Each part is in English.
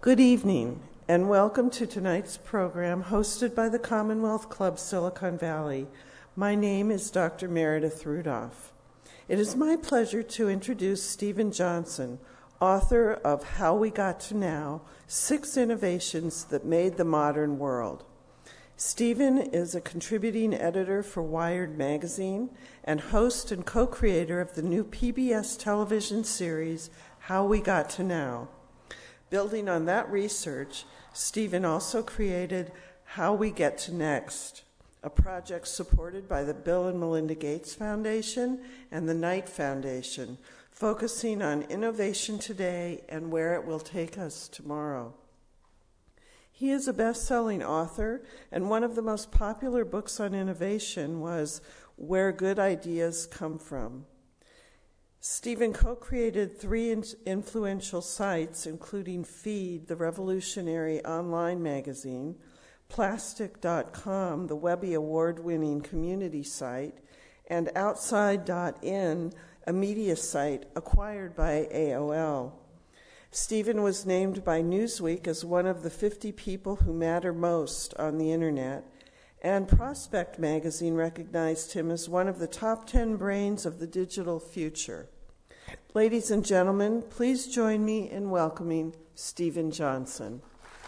Good evening, and welcome to tonight's program hosted by the Commonwealth Club Silicon Valley. My name is Dr. Meredith Rudolph. It is my pleasure to introduce Steven Johnson, author of How We Got to Now, 6 Innovations That Made the Modern World. Steven is a contributing editor for Wired magazine and host and co-creator of the new PBS television series, How We Got to Now. Building on that research, Steven also created How We Get to Next, a project supported by the Bill and Melinda Gates Foundation and the Knight Foundation, focusing on innovation today and where it will take us tomorrow. He is a best-selling author, and one of the most popular books on innovation was Where Good Ideas Come From. Steven co-created 3 influential sites, including Feed, the revolutionary online magazine, Plastic.com, the Webby award-winning community site, and Outside.in, a media site acquired by AOL. Steven was named by Newsweek as one of the 50 people who matter most on the internet, and Prospect magazine recognized him as one of the top 10 brains of the digital future. Ladies and gentlemen, please join me in welcoming Steven Johnson.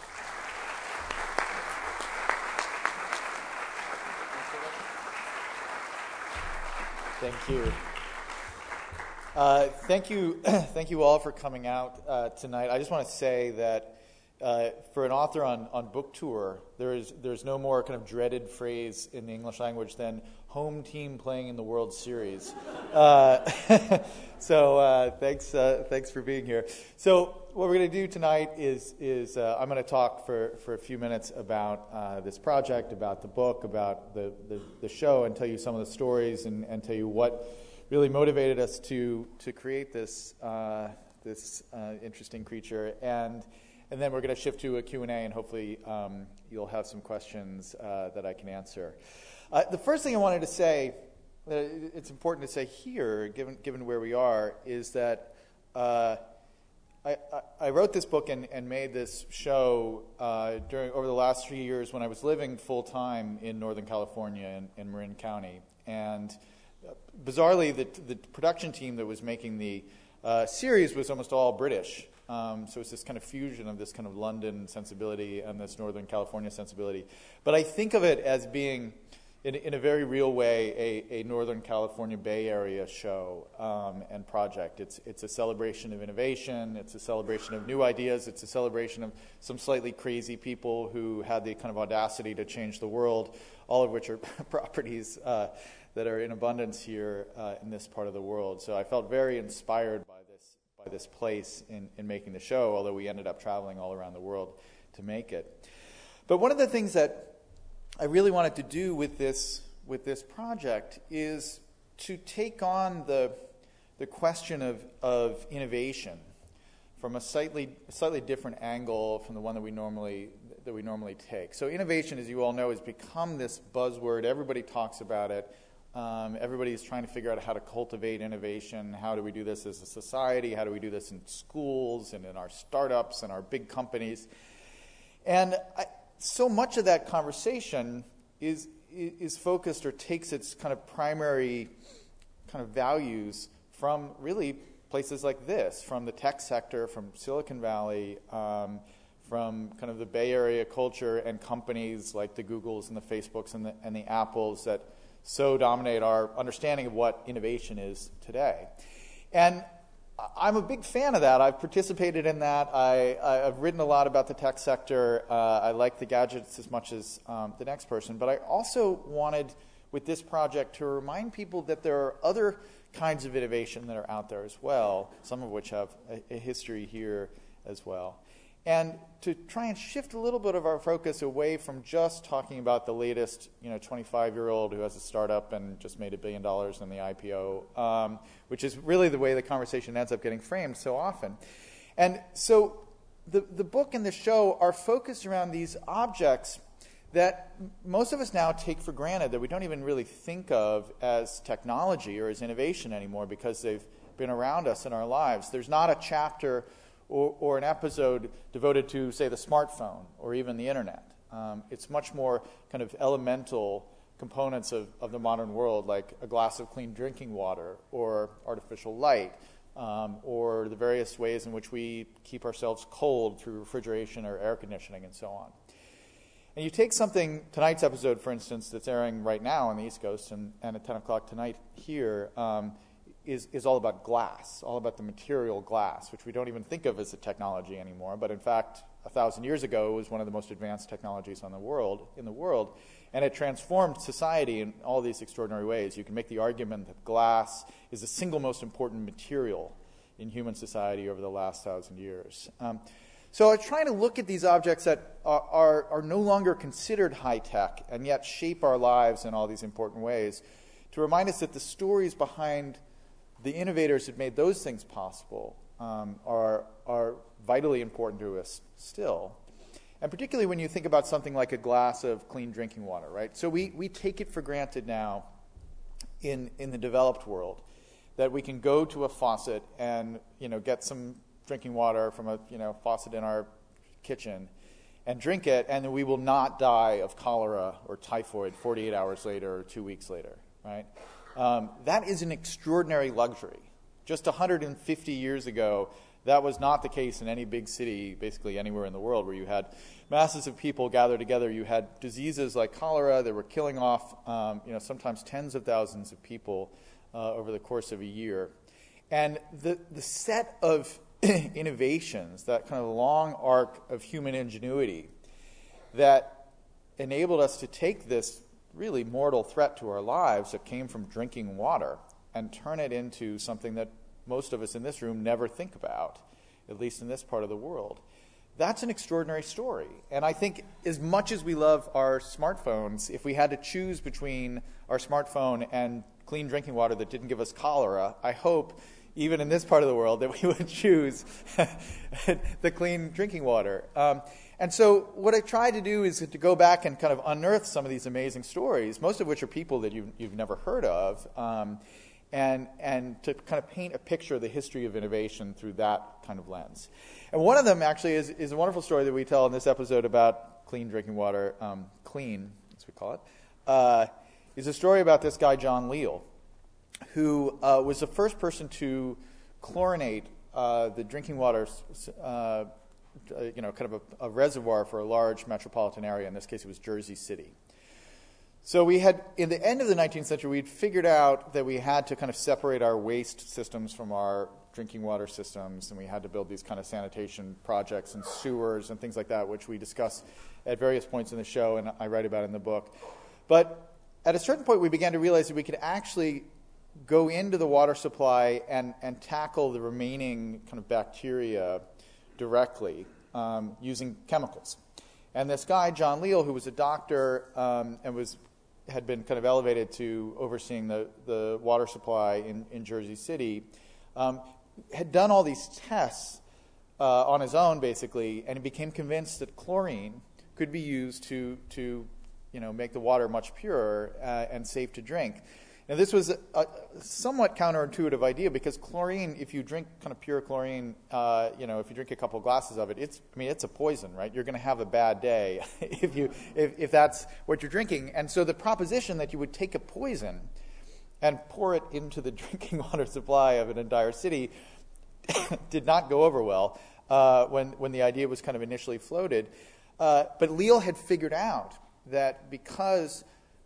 Thank you. Thank you all for coming out tonight. I just want to say that for an author on book tour, there's no more kind of dreaded phrase in the English language than home team playing in the World Series. So thanks for being here. So what we're going to do tonight is I'm going to talk for a few minutes about this project, about the book, about the show, and tell you some of the stories and tell you what really motivated us to create this interesting creature. And then we're going to shift to a Q&A, and hopefully you'll have some questions that I can answer. The first thing I wanted to say, it's important to say here, given where we are, is that I wrote this book and made this show over the last 3 years when I was living full-time in Northern California in Marin County. And bizarrely, the production team that was making the series was almost all British. So it's this kind of fusion of this kind of London sensibility and this Northern California sensibility. But I think of it as being, in a very real way, a Northern California Bay Area show and project. It's a celebration of innovation. It's a celebration of new ideas. It's a celebration of some slightly crazy people who had the kind of audacity to change the world, all of which are properties that are in abundance here in this part of the world. So I felt very inspired by this place in making the show, although we ended up traveling all around the world to make it. But one of the things that I really wanted to do with this project is to take on the question of innovation from a slightly different angle from the one that we normally take. So innovation, as you all know, has become this buzzword. Everybody talks about it. Everybody is trying to figure out how to cultivate innovation. How do we do this as a society? How do we do this in schools and in our startups and our big companies? And so much of that conversation is focused or takes its kind of primary kind of values from really places like this, from the tech sector, from Silicon Valley, from kind of the Bay Area culture and companies like the Googles and the Facebooks and the Apples that so dominate our understanding of what innovation is today. And I'm a big fan of that. I've participated in that. I've written a lot about the tech sector. I like the gadgets as much as the next person. But I also wanted, with this project, to remind people that there are other kinds of innovation that are out there as well, some of which have a history here as well. And to try and shift a little bit of our focus away from just talking about the latest, 25-year-old who has a startup and just made $1 billion in the IPO, which is really the way the conversation ends up getting framed so often. And so the book and the show are focused around these objects that most of us now take for granted, that we don't even really think of as technology or as innovation anymore because they've been around us in our lives. There's not a chapter or an episode devoted to, say, the smartphone or even the internet. It's much more kind of elemental components of the modern world, like a glass of clean drinking water or artificial light, or the various ways in which we keep ourselves cold through refrigeration or air conditioning and so on. And you take something, tonight's episode, for instance, that's airing right now on the East Coast and at 10 o'clock tonight here, is all about glass, all about the material glass, which we don't even think of as a technology anymore, but in fact, 1,000 years ago, it was one of the most advanced technologies in the world, and it transformed society in all these extraordinary ways. You can make the argument that glass is the single most important material in human society over the last 1,000 years. So I'm trying to look at these objects that are no longer considered high-tech and yet shape our lives in all these important ways to remind us that the stories behind the innovators that made those things possible are vitally important to us still. And particularly when you think about something like a glass of clean drinking water, right? So we take it for granted now in the developed world that we can go to a faucet and get some drinking water from a faucet in our kitchen and drink it, and then we will not die of cholera or typhoid 48 hours later or 2 weeks later, right? That is an extraordinary luxury. Just 150 years ago, that was not the case in any big city, basically anywhere in the world, where you had masses of people gathered together. You had diseases like cholera that were killing off, sometimes tens of thousands of people over the course of a year. And the set of innovations, that kind of long arc of human ingenuity that enabled us to take this really mortal threat to our lives that came from drinking water and turn it into something that most of us in this room never think about, at least in this part of the world. That's an extraordinary story. And I think as much as we love our smartphones, if we had to choose between our smartphone and clean drinking water that didn't give us cholera, I hope, even in this part of the world, that we would choose the clean drinking water. And so what I tried to do is to go back and kind of unearth some of these amazing stories, most of which are people that you've never heard of, and to kind of paint a picture of the history of innovation through that kind of lens. And one of them actually is a wonderful story that we tell in this episode about clean drinking water, clean, as we call it, is a story about this guy, John Leal, who was the first person to chlorinate the drinking water, kind of a reservoir for a large metropolitan area. In this case, it was Jersey City. So we had, in the end of the 19th century, we'd figured out that we had to kind of separate our waste systems from our drinking water systems, and we had to build these kind of sanitation projects and sewers and things like that, which we discuss at various points in the show and I write about in the book. But at a certain point, we began to realize that we could actually go into the water supply and tackle the remaining kind of bacteria directly using chemicals. And this guy, John Leal, who was a doctor and had been kind of elevated to overseeing the water supply in Jersey City, had done all these tests on his own, basically, and he became convinced that chlorine could be used to make the water much purer and safe to drink. Now, this was a somewhat counterintuitive idea because chlorine, if you drink kind of pure chlorine, if you drink a couple of glasses of it, it's a poison, right? You're going to have a bad day if that's what you're drinking. And so the proposition that you would take a poison and pour it into the drinking water supply of an entire city did not go over well when the idea was kind of initially floated. But Leal had figured out that because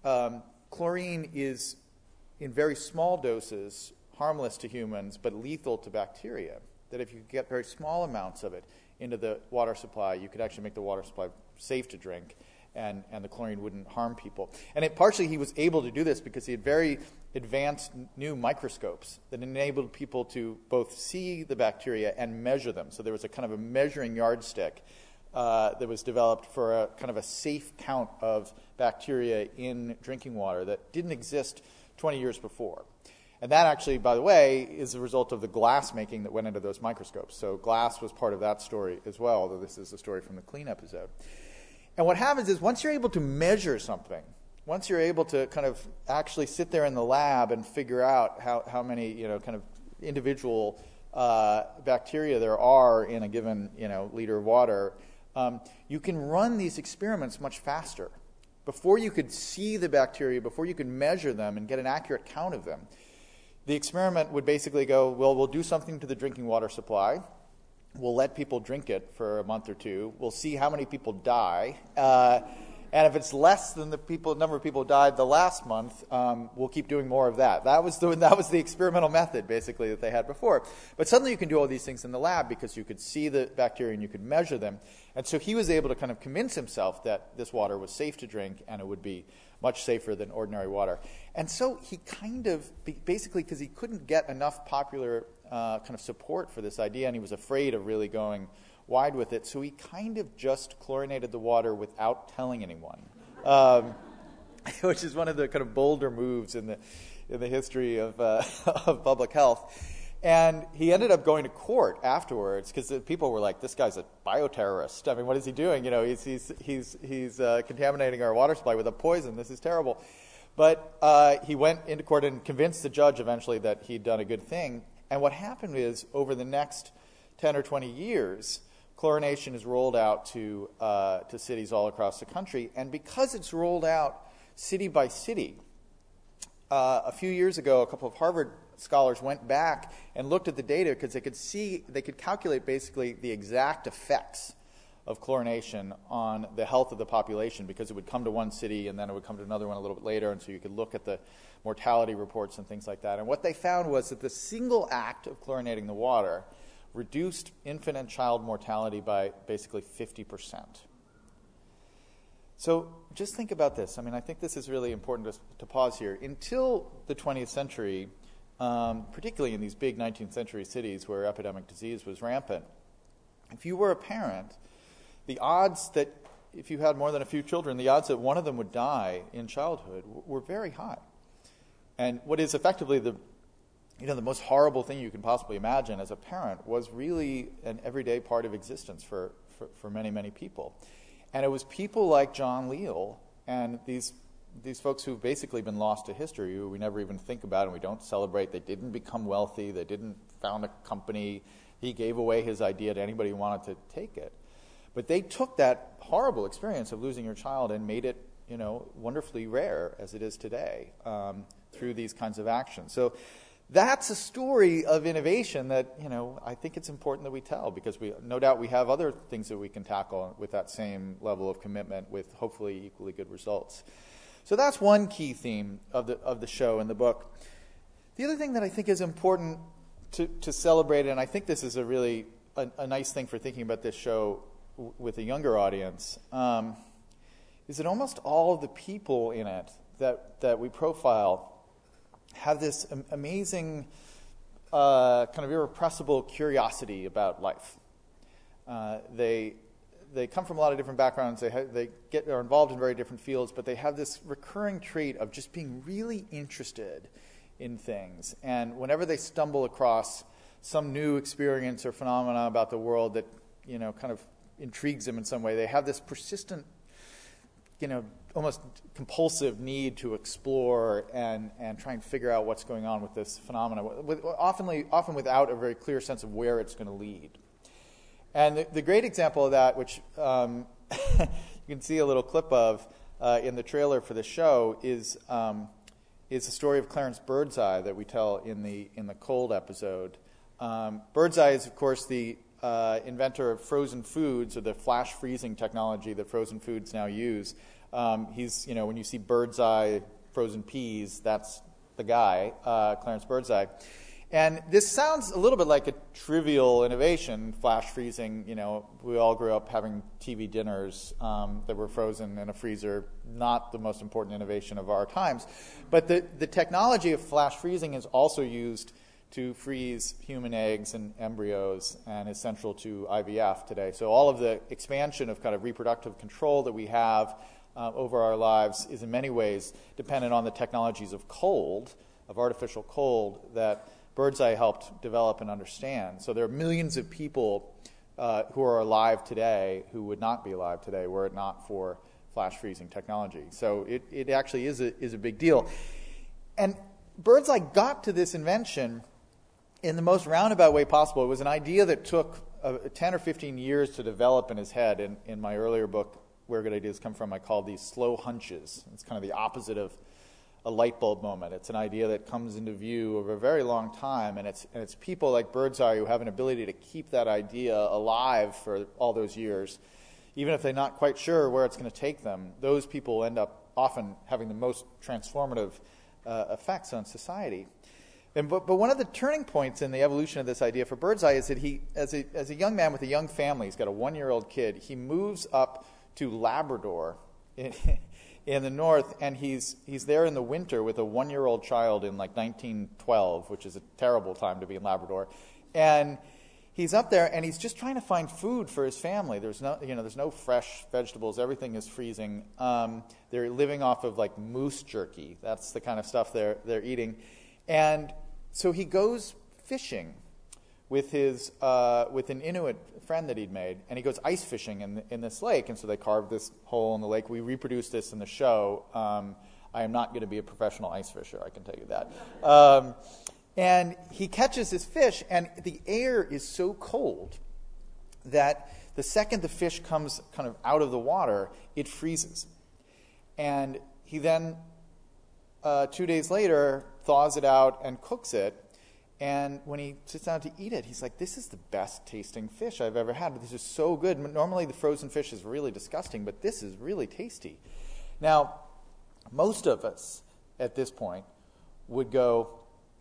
chlorine is in very small doses, harmless to humans, but lethal to bacteria, that if you get very small amounts of it into the water supply, you could actually make the water supply safe to drink, and the chlorine wouldn't harm people. And partially he was able to do this because he had very advanced new microscopes that enabled people to both see the bacteria and measure them. So there was a kind of a measuring yardstick that was developed for a kind of a safe count of bacteria in drinking water that didn't exist 20 years before. And that actually, by the way, is a result of the glass making that went into those microscopes. So glass was part of that story as well, although this is the story from the Clean episode. And what happens is once you're able to measure something, once you're able to kind of actually sit there in the lab and figure out how many kind of individual bacteria there are in a given liter of water, you can run these experiments much faster. Before you could see the bacteria, before you could measure them and get an accurate count of them, the experiment would basically go, well, we'll do something to the drinking water supply. We'll let people drink it for a month or two. We'll see how many people die. And if it's less than the number of people who died the last month, we'll keep doing more of that. That was the experimental method, basically, that they had before. But suddenly you can do all these things in the lab because you could see the bacteria and you could measure them. And so he was able to kind of convince himself that this water was safe to drink and it would be much safer than ordinary water. And so he kind of, basically because he couldn't get enough popular kind of support for this idea, and he was afraid of really going wide with it, so he kind of just chlorinated the water without telling anyone, which is one of the kind of bolder moves in the history of public health. And he ended up going to court afterwards because people were like, "This guy's a bioterrorist. I mean, what is he doing? He's contaminating our water supply with a poison. This is terrible." But he went into court and convinced the judge eventually that he'd done a good thing. And what happened is, over the next 10 or 20 years, chlorination is rolled out to cities all across the country. And because it's rolled out city by city, a few years ago, a couple of Harvard scholars went back and looked at the data because they could calculate basically the exact effects of chlorination on the health of the population, because it would come to one city and then it would come to another one a little bit later, and so you could look at the mortality reports and things like that. And what they found was that the single act of chlorinating the water reduced infant and child mortality by basically 50%. So just think about this. I mean, I think this is really important to pause here. Until the 20th century, particularly in these big 19th century cities where epidemic disease was rampant, if you were a parent, the odds that if you had more than a few children, the odds that one of them would die in childhood were very high. And what is effectively the most horrible thing you can possibly imagine as a parent was really an everyday part of existence for many, many people. And it was people like John Leal and these folks who've basically been lost to history, who we never even think about and we don't celebrate. They didn't become wealthy. They didn't found a company. He gave away his idea to anybody who wanted to take it. But they took that horrible experience of losing your child and made it, wonderfully rare as it is today through these kinds of actions. So that's a story of innovation that, I think it's important that we tell, because no doubt we have other things that we can tackle with that same level of commitment with hopefully equally good results. So that's one key theme of the show and the book. The other thing that I think is important to celebrate, and I think this is a really a nice thing for thinking about this show with a younger audience, is that almost all of the people in it that we profile have this amazing kind of irrepressible curiosity about life. They come from a lot of different backgrounds. They are involved in very different fields, but they have this recurring trait of just being really interested in things. And whenever they stumble across some new experience or phenomena about the world that kind of intrigues them in some way, they have this persistent, almost compulsive need to explore and try and figure out what's going on with this phenomena, often without a very clear sense of where it's going to lead. And the great example of that, which you can see a little clip of in the trailer for the show, is the story of Clarence Birdseye that we tell in the Cold episode. Birdseye is, of course, the inventor of frozen foods, or the flash freezing technology that frozen foods now use. He's, when you see Birdseye frozen peas, that's the guy, Clarence Birdseye. And this sounds a little bit like a trivial innovation, flash freezing. We all grew up having TV dinners that were frozen in a freezer, not the most important innovation of our times. But the technology of flash freezing is also used to freeze human eggs and embryos and is central to IVF today. So all of the expansion of kind of reproductive control that we have over our lives is in many ways dependent on the technologies of cold, of artificial cold, that Birdseye helped develop and understand. So there are millions of people who are alive today who would not be alive today were it not for flash freezing technology. So it actually is a big deal. And Birdseye got to this invention in the most roundabout way possible. It was an idea that took 10 or 15 years to develop in his head. In my earlier book, Where Good Ideas Come From, I called these slow hunches. It's kind of the opposite of a light bulb moment. It's an idea that comes into view over a very long time, and it's people like Birdseye who have an ability to keep that idea alive for all those years. Even if they're not quite sure where it's going to take them, those people end up often having the most transformative effects on society. But one of the turning points in the evolution of this idea for Birdseye is that he, as a young man with a young family, he's got a 1-year-old kid, he moves up to Labrador in the north, and he's there in the winter with a 1-year-old child in like 1912, which is a terrible time to be in Labrador. And he's up there, and he's just trying to find food for his family. There's no fresh vegetables. Everything is freezing. They're living off of like moose jerky. That's the kind of stuff they're eating. And so he goes fishing with an Inuit friend that he'd made, and he goes ice fishing in this lake. And so they carved this hole in the lake. We reproduced this in the show. I am not going to be a professional ice fisher, I can tell you that. And he catches this fish, and the air is so cold that the second the fish comes kind of out of the water, it freezes. And he then, 2 days later, thaws it out and cooks it. And when he sits down to eat it, he's like, this is the best tasting fish I've ever had. This is so good. Normally the frozen fish is really disgusting, but this is really tasty. Now, most of us at this point would go,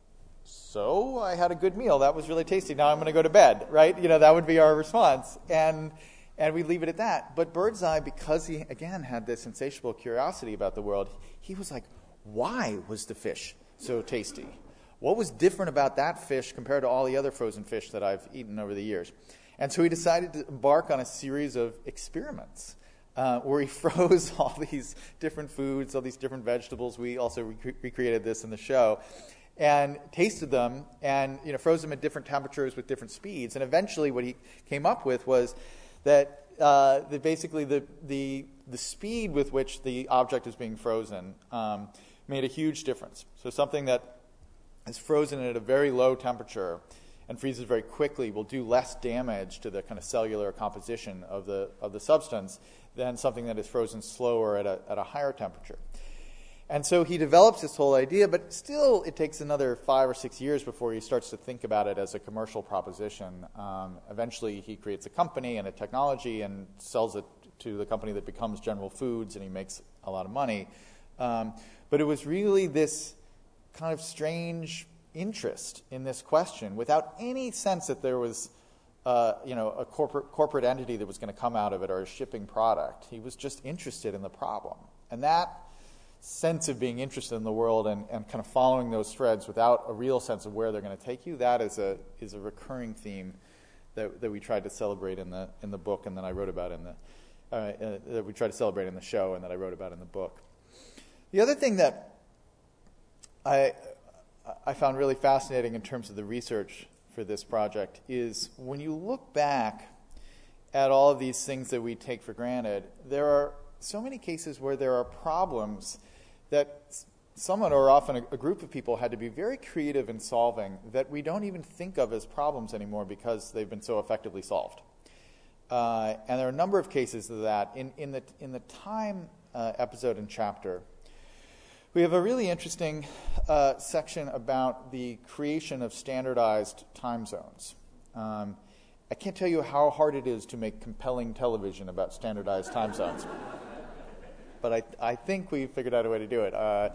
so I had a good meal. That was really tasty. Now I'm going to go to bed, right? That would be our response. And we leave it at that. But Birdseye, because he, again, had this insatiable curiosity about the world, he was like, why was the fish so tasty? What was different about that fish compared to all the other frozen fish that I've eaten over the years? And so he decided to embark on a series of experiments where he froze all these different foods, all these different vegetables. We also recreated this in the show. And tasted them and froze them at different temperatures with different speeds. And eventually what he came up with was that basically the speed with which the object is being frozen made a huge difference. So something that is frozen at a very low temperature and freezes very quickly will do less damage to the kind of cellular composition of the substance than something that is frozen slower at a higher temperature. And so he develops this whole idea, but still it takes another 5 or 6 years before he starts to think about it as a commercial proposition. Eventually he creates a company and a technology and sells it to the company that becomes General Foods, and he makes a lot of money. But it was really this kind of strange interest in this question without any sense that there was a corporate entity that was going to come out of it or a shipping product. He was just interested in the problem. And that sense of being interested in the world and kind of following those threads without a real sense of where they're going to take you, that is a recurring theme that we tried to celebrate in the book, and that I wrote about that we tried to celebrate in the show, and that I wrote about in the book. The other thing that I found really fascinating in terms of the research for this project is when you look back at all of these things that we take for granted, there are so many cases where there are problems that someone, or often a group of people, had to be very creative in solving that we don't even think of as problems anymore because they've been so effectively solved. And there are a number of cases of that. In the Time episode and chapter, we have a really interesting section about the creation of standardized time zones. I can't tell you how hard it is to make compelling television about standardized time zones. But I think we figured out a way to do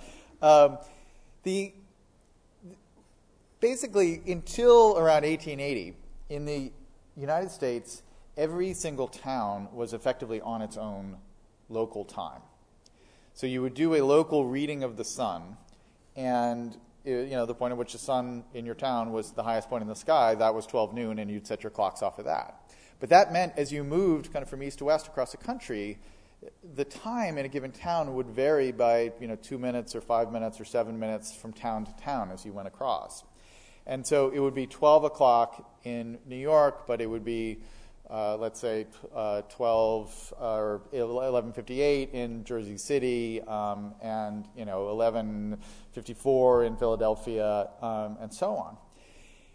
it. Basically, until around 1880, in the United States, every single town was effectively on its own local time. So you would do a local reading of the sun, and the point at which the sun in your town was the highest point in the sky, that was 12 noon, and you'd set your clocks off of that. But that meant as you moved kind of from east to west across the country, the time in a given town would vary by 2 minutes or 5 minutes or 7 minutes from town to town as you went across. And so it would be 12 o'clock in New York, but it would be let's say 12 or 11:58 in Jersey City, and 11:54 in Philadelphia, and so on.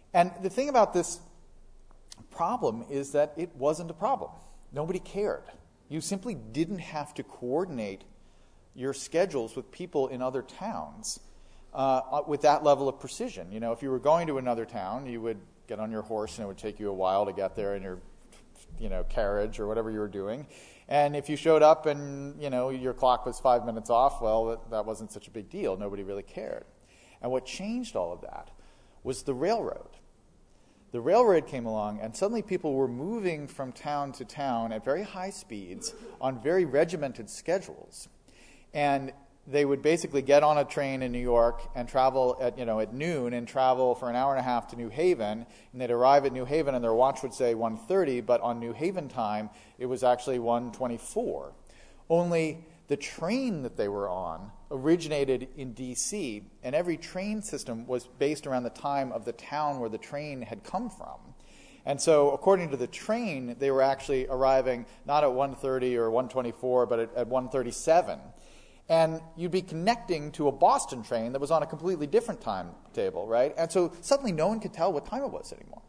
And the thing about this problem is that it wasn't a problem. Nobody cared. You simply didn't have to coordinate your schedules with people in other towns with that level of precision. You know, if you were going to another town, you would get on your horse and it would take you a while to get there in your, carriage or whatever you were doing. And if you showed up and, your clock was 5 minutes off, well, that wasn't such a big deal. Nobody really cared. And what changed all of that was the railroad. The railroad came along, and suddenly people were moving from town to town at very high speeds on very regimented schedules. And they would basically get on a train in New York and travel at noon and travel for an hour and a half to New Haven, and they'd arrive at New Haven and their watch would say 1:30, but on New Haven time it was actually 1:24. Only the train that they were on originated in D.C., and every train system was based around the time of the town where the train had come from. And so, according to the train, they were actually arriving not at 1:30 or 1:24, but at 1:37. And you'd be connecting to a Boston train that was on a completely different timetable, right? And so suddenly no one could tell what time it was anymore.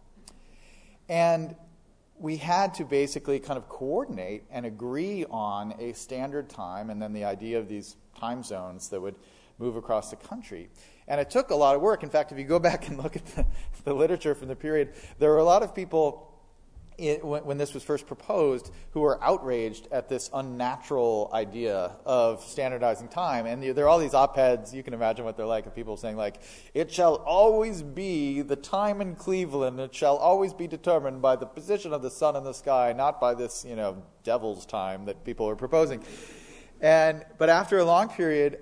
And we had to basically kind of coordinate and agree on a standard time, and then the idea of these time zones that would move across the country. And it took a lot of work. In fact, if you go back and look at the literature from the period, there were a lot of people when this was first proposed who were outraged at this unnatural idea of standardizing time. And there are all these op-eds, you can imagine what they're like, of people saying like, it shall always be the time in Cleveland, it shall always be determined by the position of the sun in the sky, not by this, devil's time that people are proposing. But after a long period,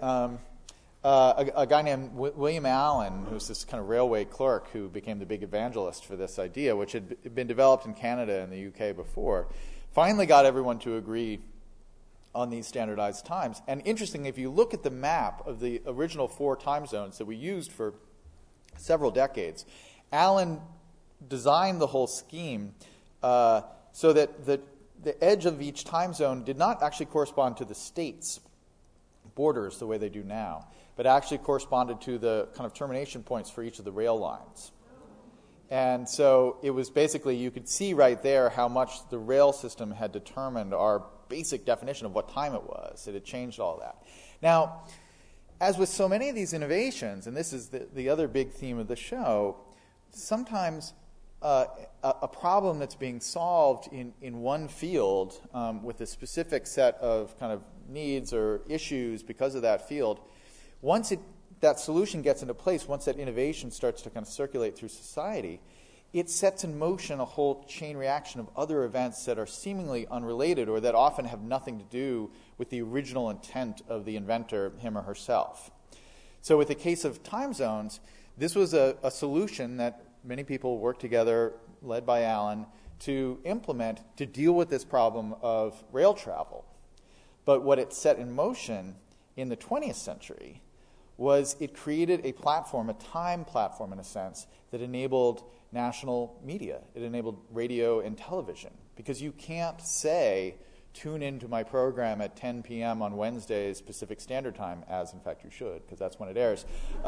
a guy named William Allen, who's this kind of railway clerk who became the big evangelist for this idea, which had been developed in Canada and the UK before, finally got everyone to agree on these standardized times. And interestingly, if you look at the map of the original 4 time zones that we used for several decades, Allen designed the whole scheme so that the edge of each time zone did not actually correspond to the state's borders the way they do now, but actually corresponded to the kind of termination points for each of the rail lines. And so it was basically, you could see right there how much the rail system had determined our basic definition of what time it was. It had changed all that. Now, as with so many of these innovations, and this is the other big theme of the show, sometimes a problem that's being solved in one field with a specific set of kind of needs or issues because of that field, once that solution gets into place, once that innovation starts to kind of circulate through society, it sets in motion a whole chain reaction of other events that are seemingly unrelated or that often have nothing to do with the original intent of the inventor, him or herself. So with the case of time zones, this was a solution that many people worked together, led by Allen, to implement to deal with this problem of rail travel. But what it set in motion in the 20th century was it created a platform, a time platform in a sense, that enabled national media. It enabled radio and television. Because you can't say, tune into my program at 10 p.m. on Wednesdays Pacific Standard Time, as in fact you should, because that's when it airs.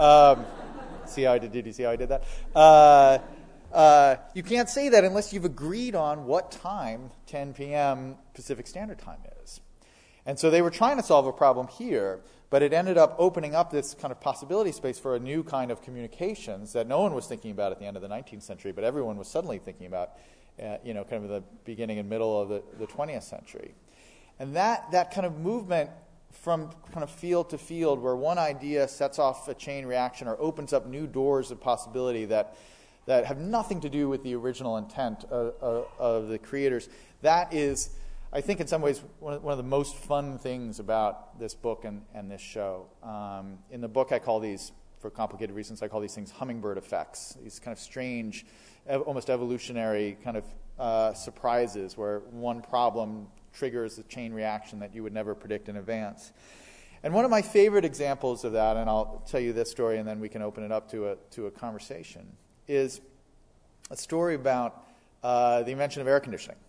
See how I did? Did you see how I did that? You can't say that unless you've agreed on what time 10 p.m. Pacific Standard Time is. And so they were trying to solve a problem here, but it ended up opening up this kind of possibility space for a new kind of communications that no one was thinking about at the end of the 19th century, but everyone was suddenly thinking about, kind of in the beginning and middle of the 20th century. And that kind of movement from kind of field to field, where one idea sets off a chain reaction or opens up new doors of possibility that have nothing to do with the original intent of the creators, that is, I think in some ways, one of the most fun things about this book and this show. In the book, I call these, for complicated reasons, I call these things hummingbird effects, these kind of strange, almost evolutionary kind of surprises where one problem triggers a chain reaction that you would never predict in advance. And one of my favorite examples of that, and I'll tell you this story and then we can open it up to a conversation, is a story about the invention of air conditioning.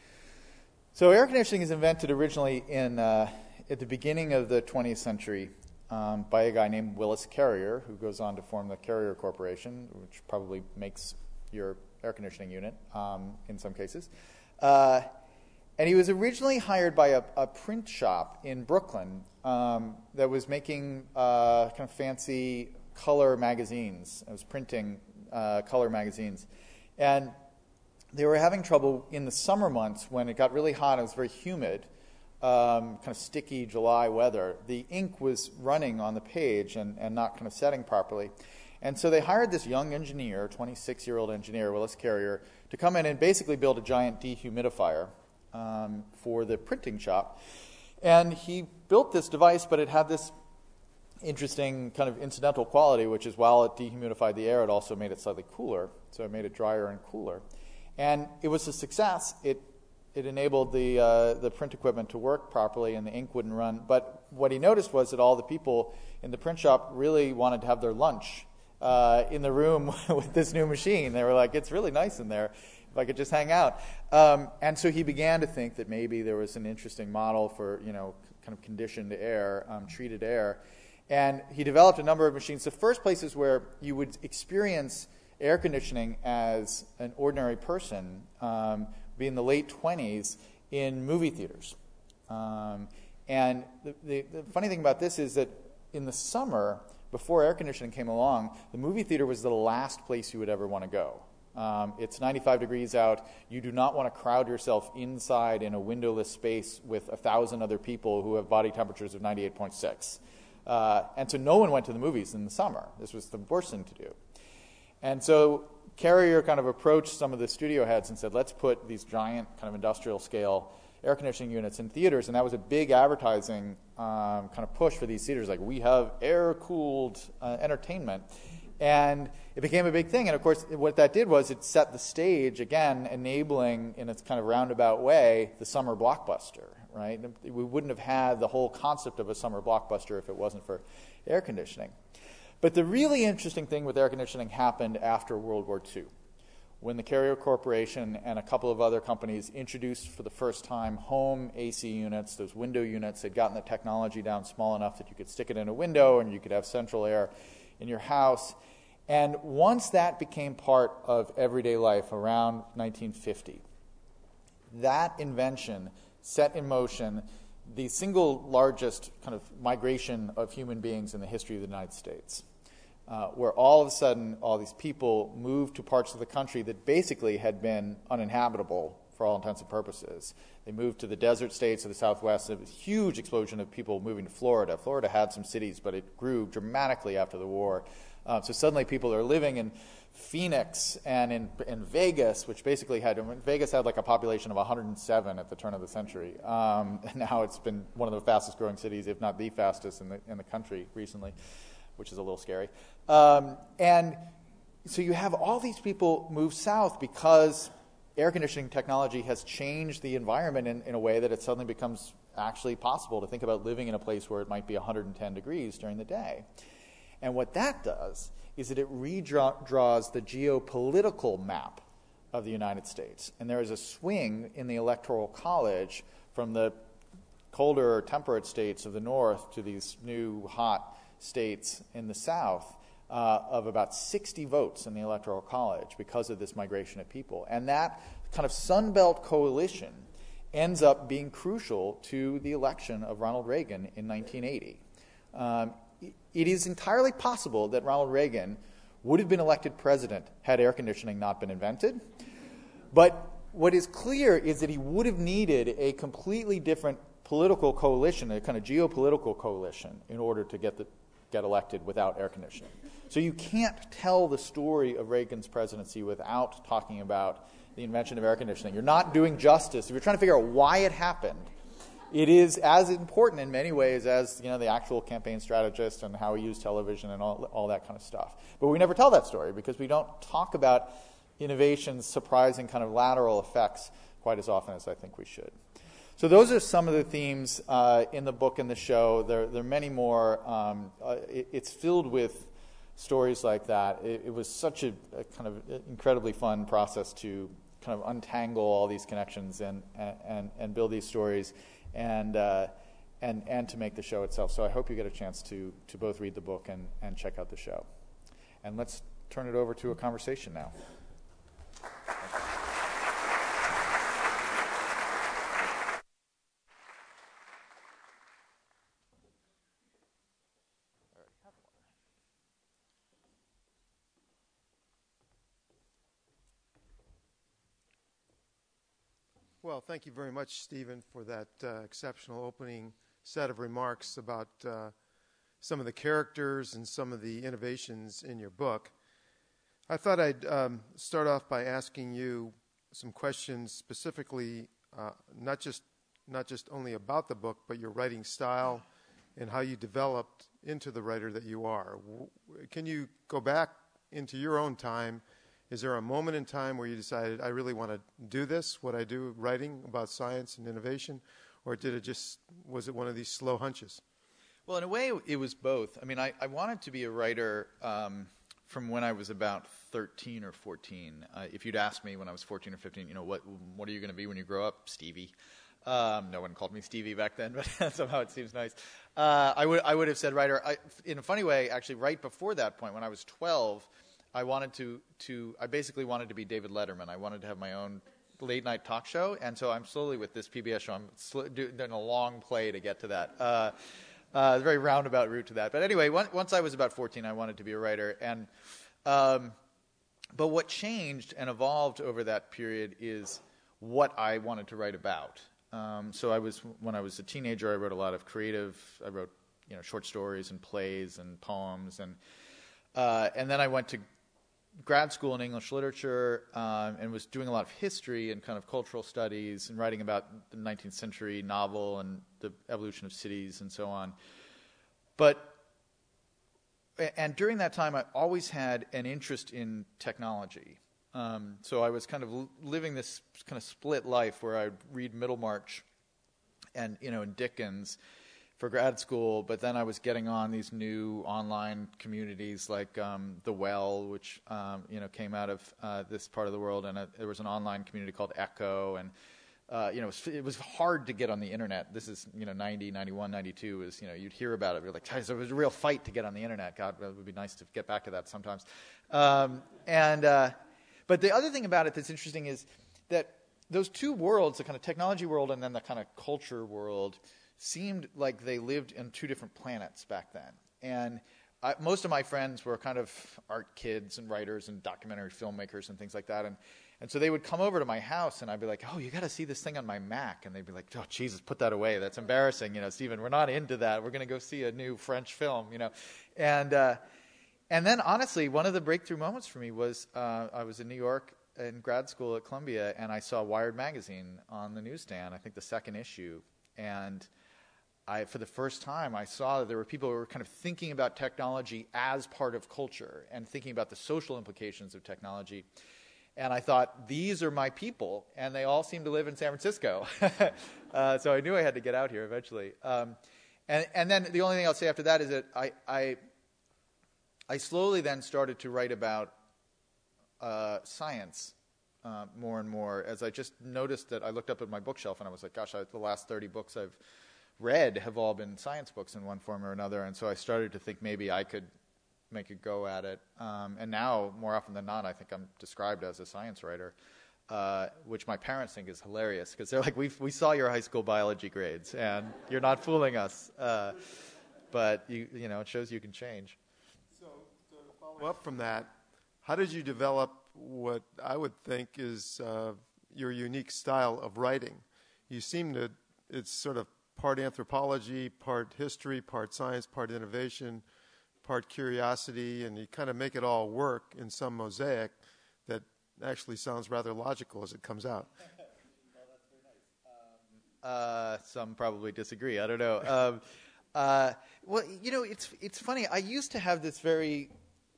So air conditioning is invented originally at the beginning of the 20th century by a guy named Willis Carrier, who goes on to form the Carrier Corporation, which probably makes your air conditioning unit in some cases. And he was originally hired by a print shop in Brooklyn that was making kind of fancy color magazines. It was printing color magazines. And they were having trouble in the summer months when it got really hot and it was very humid, kind of sticky July weather. The ink was running on the page and not kind of setting properly. And so they hired this young engineer, 26-year-old engineer, Willis Carrier, to come in and basically build a giant dehumidifier for the printing shop. And he built this device, but it had this interesting kind of incidental quality, which is while it dehumidified the air, it also made it slightly cooler. So it made it drier and cooler. And it was a success. It enabled the print equipment to work properly and the ink wouldn't run. But what he noticed was that all the people in the print shop really wanted to have their lunch in the room with this new machine. They were like, it's really nice in there. If I could just hang out. And so he began to think that maybe there was an interesting model for, kind of conditioned air, treated air. And he developed a number of machines. The first places where you would experience air conditioning as an ordinary person be in the late 1920s in movie theaters. And the funny thing about this is that in the summer, before air conditioning came along, the movie theater was the last place you would ever want to go. It's 95 degrees out. You do not want to crowd yourself inside in a windowless space with 1,000 other people who have body temperatures of 98.6. And so no one went to the movies in the summer. This was the worst thing to do. And so Carrier kind of approached some of the studio heads and said, let's put these giant kind of industrial scale air conditioning units in theaters. And that was a big advertising kind of push for these theaters. Like, we have air-cooled entertainment. And it became a big thing. And, of course, what that did was it set the stage, again, enabling, in its kind of roundabout way, the summer blockbuster, right? We wouldn't have had the whole concept of a summer blockbuster if it wasn't for air conditioning. But the really interesting thing with air conditioning happened after World War II, when the Carrier Corporation and a couple of other companies introduced for the first time home AC units, those window units. They'd gotten the technology down small enough that you could stick it in a window and you could have central air in your house. And once that became part of everyday life around 1950, that invention set in motion the single largest kind of migration of human beings in the history of the United States, where all of a sudden all these people moved to parts of the country that basically had been uninhabitable for all intents and purposes. They moved to the desert states of the Southwest. There was a huge explosion of people moving to Florida. Florida had some cities, but it grew dramatically after the war. So suddenly people are living in Phoenix and in Vegas, which basically Vegas had like a population of 107 at the turn of the century. And now it's been one of the fastest growing cities, if not the fastest in the country recently, which is a little scary. And so you have all these people move south because air conditioning technology has changed the environment in a way that it suddenly becomes actually possible to think about living in a place where it might be 110 degrees during the day. And what that does is that it redraws the geopolitical map of the United States. And there is a swing in the Electoral College from the colder temperate states of the north to these new hot states in the south of about 60 votes in the Electoral College because of this migration of people. And that kind of Sun Belt coalition ends up being crucial to the election of Ronald Reagan in 1980. It is entirely possible that Ronald Reagan would have been elected president had air conditioning not been invented. But what is clear is that he would have needed a completely different political coalition, a kind of geopolitical coalition, in order to get elected without air conditioning. So you can't tell the story of Reagan's presidency without talking about the invention of air conditioning. You're not doing justice. If you're trying to figure out why it happened, it is as important in many ways as the actual campaign strategist and how he used television and all that kind of stuff. But we never tell that story because we don't talk about innovation's surprising kind of lateral effects quite as often as I think we should. So those are some of the themes in the book and the show. There are many more. It's filled with stories like that. It was such a kind of incredibly fun process to kind of untangle all these connections and build these stories and to make the show itself. So I hope you get a chance to both read the book and check out the show. And let's turn it over to a conversation now. Well, thank you very much, Stephen, for that exceptional opening set of remarks about some of the characters and some of the innovations in your book. I thought I'd start off by asking you some questions specifically, not just only about the book, but your writing style and how you developed into the writer that you are. Can you go back into your own time? Is there a moment in time where you decided, I really want to do this, what I do, writing about science and innovation, or was it one of these slow hunches? Well, in a way, it was both. I mean, I wanted to be a writer from when I was about 13 or 14. If you'd asked me when I was 14 or 15, what are you going to be when you grow up? Stevie. No one called me Stevie back then, but somehow it seems nice. I would have said writer. In a funny way, actually, right before that point, when I was 12, I basically wanted to be David Letterman. I wanted to have my own late-night talk show, and so I'm slowly, with this PBS show, I'm doing a long play to get to that. A very roundabout route to that. But anyway, once I was about 14, I wanted to be a writer. And but what changed and evolved over that period is what I wanted to write about. So when I was a teenager, I wrote a lot of I wrote short stories and plays and poems, and then I went to grad school in English literature and was doing a lot of history and kind of cultural studies and writing about the 19th century novel and the evolution of cities and so on. And during that time, I always had an interest in technology. So I was kind of living this kind of split life where I'd read Middlemarch and Dickens for grad school, but then I was getting on these new online communities like The Well, which came out of this part of the world, and there was an online community called Echo, and it was hard to get on the internet. This is 90, 91, 92 is you'd hear about it. You're like, it was a real fight to get on the internet. God, it would be nice to get back to that sometimes. But the other thing about it that's interesting is that those two worlds, the kind of technology world and then the kind of culture world, seemed like they lived in two different planets back then. And most of my friends were kind of art kids and writers and documentary filmmakers and things like that. And so they would come over to my house, and I'd be like, oh, you got to see this thing on my Mac. And they'd be like, oh, Jesus, put that away. That's embarrassing. Stephen, we're not into that. We're going to go see a new French film, And then, honestly, one of the breakthrough moments for me was I was in New York in grad school at Columbia, and I saw Wired magazine on the newsstand, I think the second issue. And for the first time, I saw that there were people who were kind of thinking about technology as part of culture and thinking about the social implications of technology. And I thought, these are my people, and they all seem to live in San Francisco. So I knew I had to get out here eventually. And then the only thing I'll say after that is that I slowly then started to write about science more and more, as I just noticed that I looked up at my bookshelf, and I was like, gosh, the last 30 books I've read have all been science books in one form or another, and so I started to think maybe I could make a go at it. And now, more often than not, I think I'm described as a science writer, which my parents think is hilarious, because they're like, we saw your high school biology grades, and you're not fooling us. But it shows you can change. So to follow up from that, how did you develop what I would think is your unique style of writing? You seem to, it's sort of part anthropology, part history, part science, part innovation, part curiosity, and you kind of make it all work in some mosaic that actually sounds rather logical as it comes out. Well, that's very nice. Some probably disagree. I don't know. Well, it's funny. I used to have this very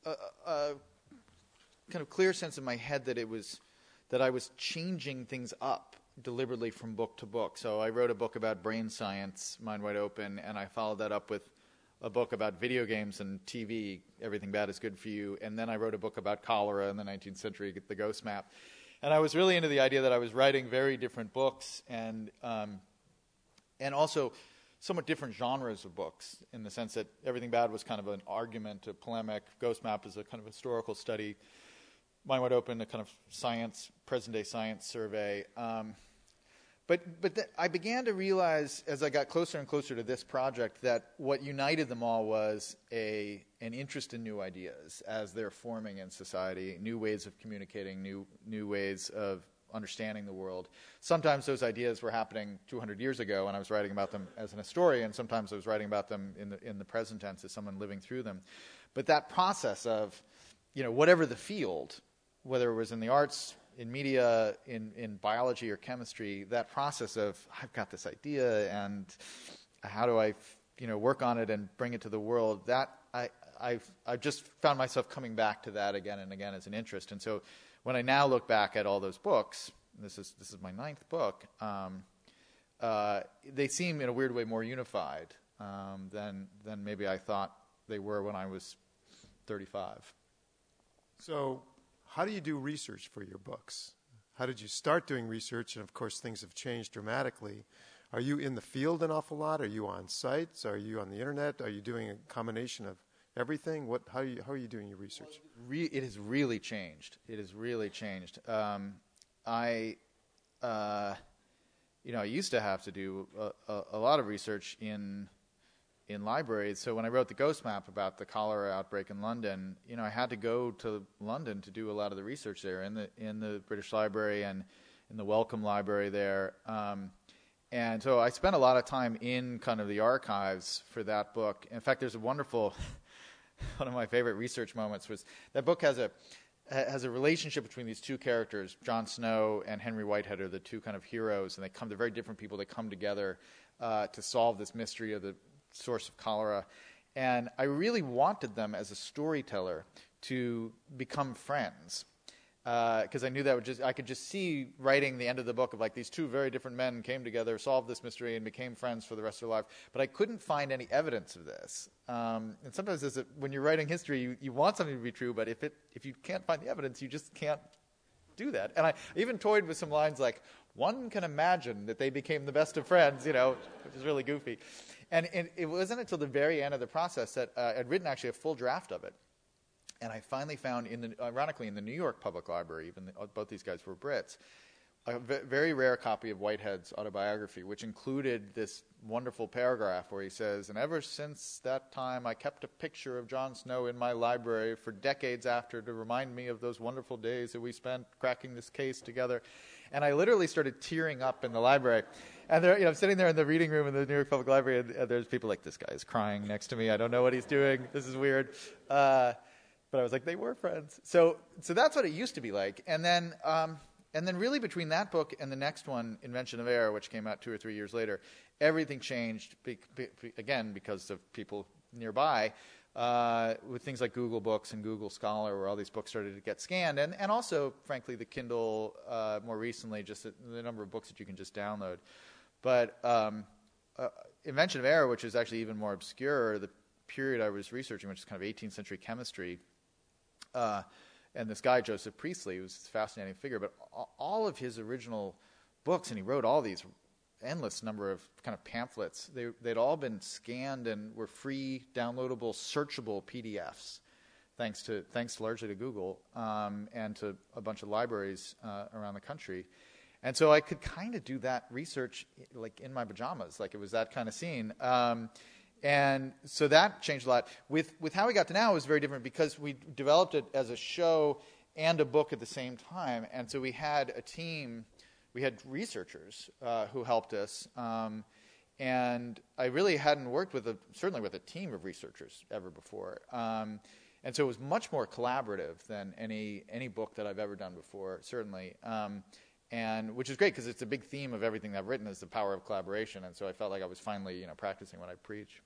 kind of clear sense in my head that I was changing things up deliberately from book to book. So I wrote a book about brain science, Mind Wide Open, and I followed that up with a book about video games and TV, Everything Bad is Good for You, and then I wrote a book about cholera in the 19th century, The Ghost Map. And I was really into the idea that I was writing very different books and also somewhat different genres of books, in the sense that Everything Bad was kind of an argument, a polemic. Ghost Map is a kind of historical study. Mind Wide Open, a kind of science, present-day science survey. But I began to realize, as I got closer and closer to this project, that what united them all was an interest in new ideas as they're forming in society, new ways of communicating, new ways of understanding the world. Sometimes those ideas were happening 200 years ago, and I was writing about them as an historian. Sometimes I was writing about them in the present tense as someone living through them. But that process of, whatever the field, whether it was in the arts, in media, in biology or chemistry, that process of I've got this idea and how do I, work on it and bring it to the world, that I've just found myself coming back to that again and again as an interest. And so when I now look back at all those books, this is my 9th book, they seem in a weird way more unified than maybe I thought they were when I was 35. So how do you do research for your books? How did you start doing research? And of course, things have changed dramatically. Are you in the field an awful lot? Are you on sites? Are you on the internet? Are you doing a combination of everything? How are you doing your research? It has really changed. It has really changed. I used to have to do a lot of research in libraries. So when I wrote the Ghost Map about the cholera outbreak in London, I had to go to London to do a lot of the research there in the British Library and in the Wellcome Library there. And so I spent a lot of time in kind of the archives for that book. In fact, there's a wonderful, one of my favorite research moments was that book has a relationship between these two characters, Jon Snow and Henry Whitehead are the two kind of heroes, and they're very different people. They come together to solve this mystery of the source of cholera. And I really wanted them as a storyteller to become friends. Because I knew that I could just see writing the end of the book of like these two very different men came together, solved this mystery, and became friends for the rest of their life. But I couldn't find any evidence of this. And sometimes when you're writing history, you want something to be true, but if you can't find the evidence, you just can't do that. And I even toyed with some lines like, one can imagine that they became the best of friends, which is really goofy. And it wasn't until the very end of the process that I'd written actually a full draft of it. And I finally found, ironically, in the New York Public Library, both these guys were Brits, a very rare copy of Whitehead's autobiography, which included this wonderful paragraph where he says, and ever since that time I kept a picture of Jon Snow in my library for decades after to remind me of those wonderful days that we spent cracking this case together. And I literally started tearing up in the library. And I'm sitting there in the reading room in the New York Public Library, and there's people like, this guy is crying next to me. I don't know what he's doing. This is weird. But I was like, they were friends. So that's what it used to be like. And then really between that book and the next one, Invention of Air, which came out 2 or 3 years later, everything changed, again, because of people nearby, with things like Google Books and Google Scholar, where all these books started to get scanned. And also, frankly, the Kindle, more recently, just the number of books that you can just download. But Invention of Air, which is actually even more obscure, the period I was researching, which is kind of 18th century chemistry, and this guy, Joseph Priestley, was a fascinating figure, but all of his original books, and he wrote all these endless number of kind of pamphlets, they'd all been scanned and were free, downloadable, searchable PDFs, thanks largely to Google and to a bunch of libraries around the country. And so I could kind of do that research like in my pajamas, like it was that kind of scene. And so that changed a lot. With How We Got to Now, it was very different because we developed it as a show and a book at the same time. And so we had a team, we had researchers who helped us. And I really hadn't worked certainly with a team of researchers ever before. And so it was much more collaborative than any book that I've ever done before, certainly. And which is great because it's a big theme of everything I've written is the power of collaboration. And so I felt like I was finally practicing what I preach.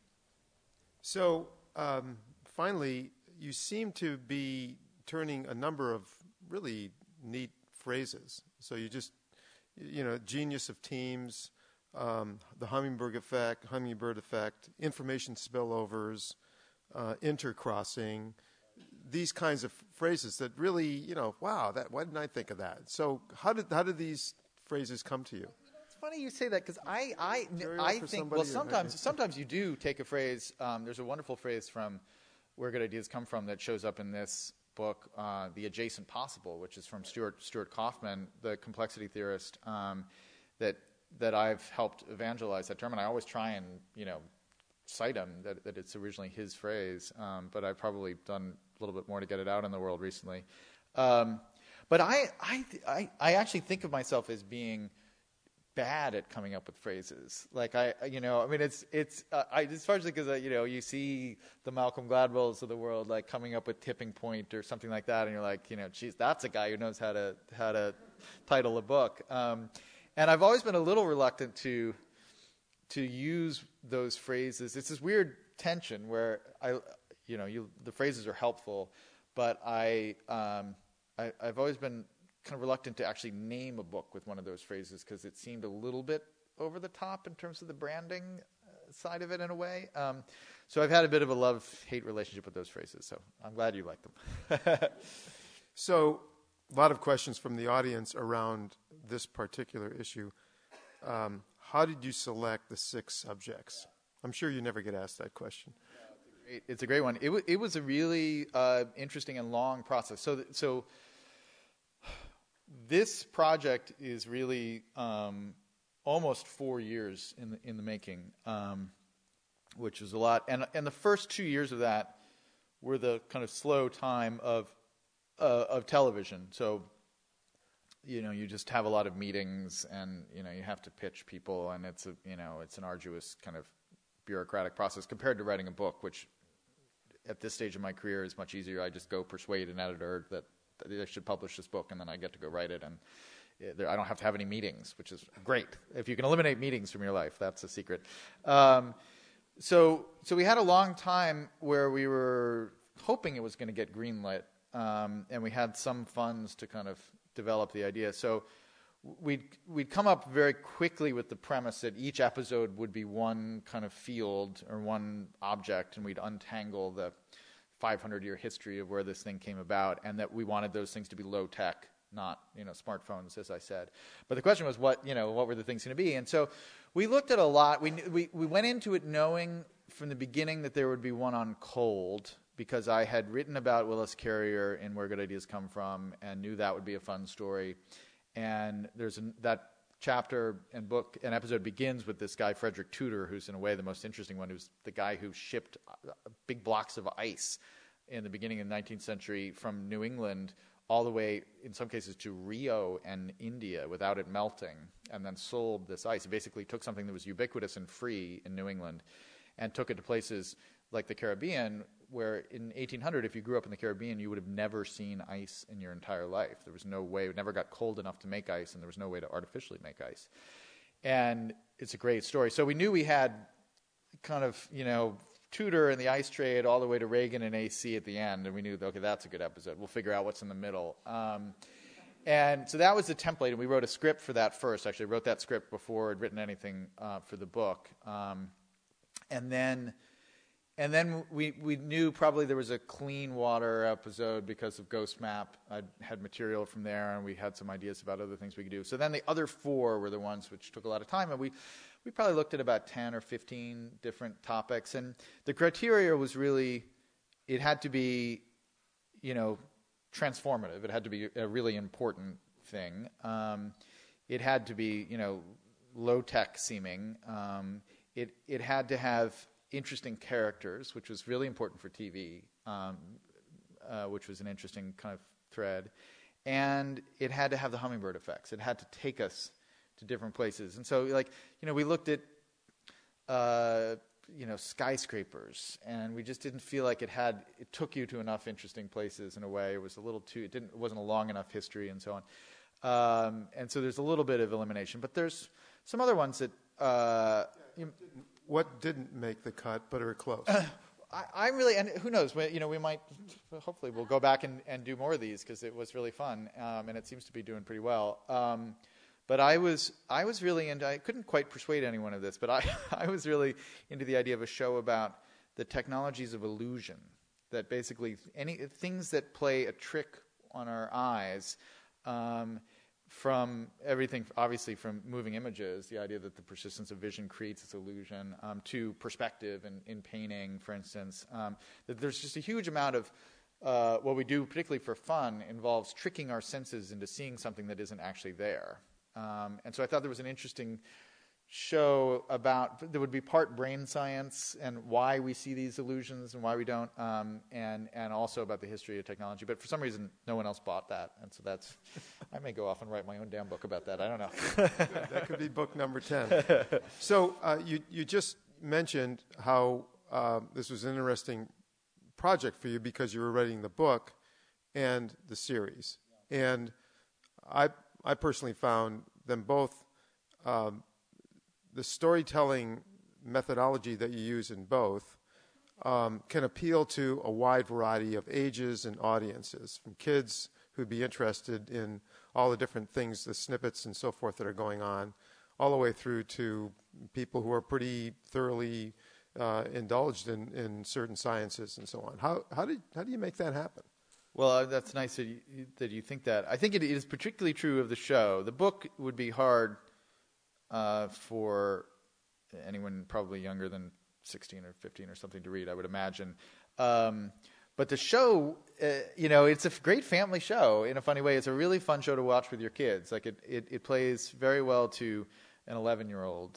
So finally, you seem to be turning a number of really neat phrases. So you just, genius of teams, the hummingbird effect, information spillovers, intercrossing, these kinds of phrases that really, wow, why didn't I think of that? So how did these phrases come to you? Funny you say that because I think, well, sometimes you do take a phrase. There's a wonderful phrase from Where Good Ideas Come From that shows up in this book, The Adjacent Possible, which is from Stuart Kauffman, the complexity theorist that I've helped evangelize that term. And I always try and cite him that it's originally his phrase, but I've probably done a little bit more to get it out in the world recently. But I actually think of myself as being bad at coming up with phrases. Like it's especially because you see the Malcolm Gladwells of the world like coming up with tipping point or something like that, and you're like, geez, that's a guy who knows how to title a book. And I've always been a little reluctant to use those phrases. It's this weird tension where the phrases are helpful, but I've always been kind of reluctant to actually name a book with one of those phrases because it seemed a little bit over the top in terms of the branding side of it in a way. So I've had a bit of a love-hate relationship with those phrases, so I'm glad you like them. So a lot of questions from the audience around this particular issue. How did you select the 6 subjects? I'm sure you never get asked that question. It's a great one. It was a really interesting and long process. So this project is really almost 4 years in the making, which is a lot. And the first 2 years of that were the kind of slow time of television. So you just have a lot of meetings, and you have to pitch people, and it's an arduous kind of bureaucratic process compared to writing a book, which at this stage of my career is much easier. I just go persuade an editor that I should publish this book, and then I get to go write it, and I don't have to have any meetings, which is great. If you can eliminate meetings from your life, that's a secret. So we had a long time where we were hoping it was going to get greenlit, and we had some funds to kind of develop the idea. So we'd come up very quickly with the premise that each episode would be one kind of field or one object, and we'd untangle the 500-year history of where this thing came about, and that we wanted those things to be low tech, not smartphones, as I said. But the question was, what were the things going to be? And so we looked at a lot. We went into it knowing from the beginning that there would be one on cold, because I had written about Willis Carrier in Where Good Ideas Come From, and knew that would be a fun story. And that chapter and book and episode begins with this guy, Frederick Tudor, who's in a way the most interesting one, who's the guy who shipped big blocks of ice in the beginning of the 19th century from New England all the way, in some cases, to Rio and India without it melting, and then sold this ice. He basically took something that was ubiquitous and free in New England and took it to places like the Caribbean, where in 1800, if you grew up in the Caribbean, you would have never seen ice in your entire life. There was no way, it never got cold enough to make ice, and there was no way to artificially make ice. And it's a great story. So we knew we had kind of, Tudor and the ice trade all the way to Reagan and AC at the end, and we knew, okay, that's a good episode. We'll figure out what's in the middle. And so that was the template, and we wrote a script for that first. Actually, I wrote that script before I'd written anything for the book. And then we knew probably there was a clean water episode because of Ghost Map. I had material from there, and we had some ideas about other things we could do. So then the other 4 were the ones which took a lot of time, and we probably looked at about 10 or 15 different topics. And the criteria was really, it had to be, transformative. It had to be a really important thing. It had to be, low-tech seeming. It had to have interesting characters, which was really important for TV, which was an interesting kind of thread. And it had to have the hummingbird effects. It had to take us to different places. And so, we looked at, skyscrapers, and we just didn't feel like it took you to enough interesting places in a way. It was a little too, it wasn't a long enough history and so on. And so there's a little bit of elimination. But there's some other ones that... What didn't make the cut, but are close? I'm really, and who knows, we might, hopefully we'll go back and do more of these, because it was really fun, and it seems to be doing pretty well. But I was really into, I couldn't quite persuade anyone of this, but I was really into the idea of a show about the technologies of illusion, that basically things that play a trick on our eyes, from everything, obviously from moving images, the idea that the persistence of vision creates this illusion, to perspective in painting, for instance, that there's just a huge amount of what we do, particularly for fun, involves tricking our senses into seeing something that isn't actually there. And so I thought there was an interesting show that would be part brain science and why we see these illusions and why we don't, and also about the history of technology. But for some reason, no one else bought that, and so I may go off and write my own damn book about that. I don't know. That could be book number 10. So you just mentioned how this was an interesting project for you because you were writing the book and the series, and I personally found them both. The storytelling methodology that you use in both can appeal to a wide variety of ages and audiences, from kids who'd be interested in all the different things, the snippets and so forth that are going on, all the way through to people who are pretty thoroughly indulged in certain sciences and so on. How do you make that happen? Well, that's nice that you think that. I think it is particularly true of the show. The book would be hard for anyone probably younger than 16 or 15 or something to read, I would imagine. But the show, it's a great family show in a funny way. It's a really fun show to watch with your kids. Like it plays very well to an 11-year-old.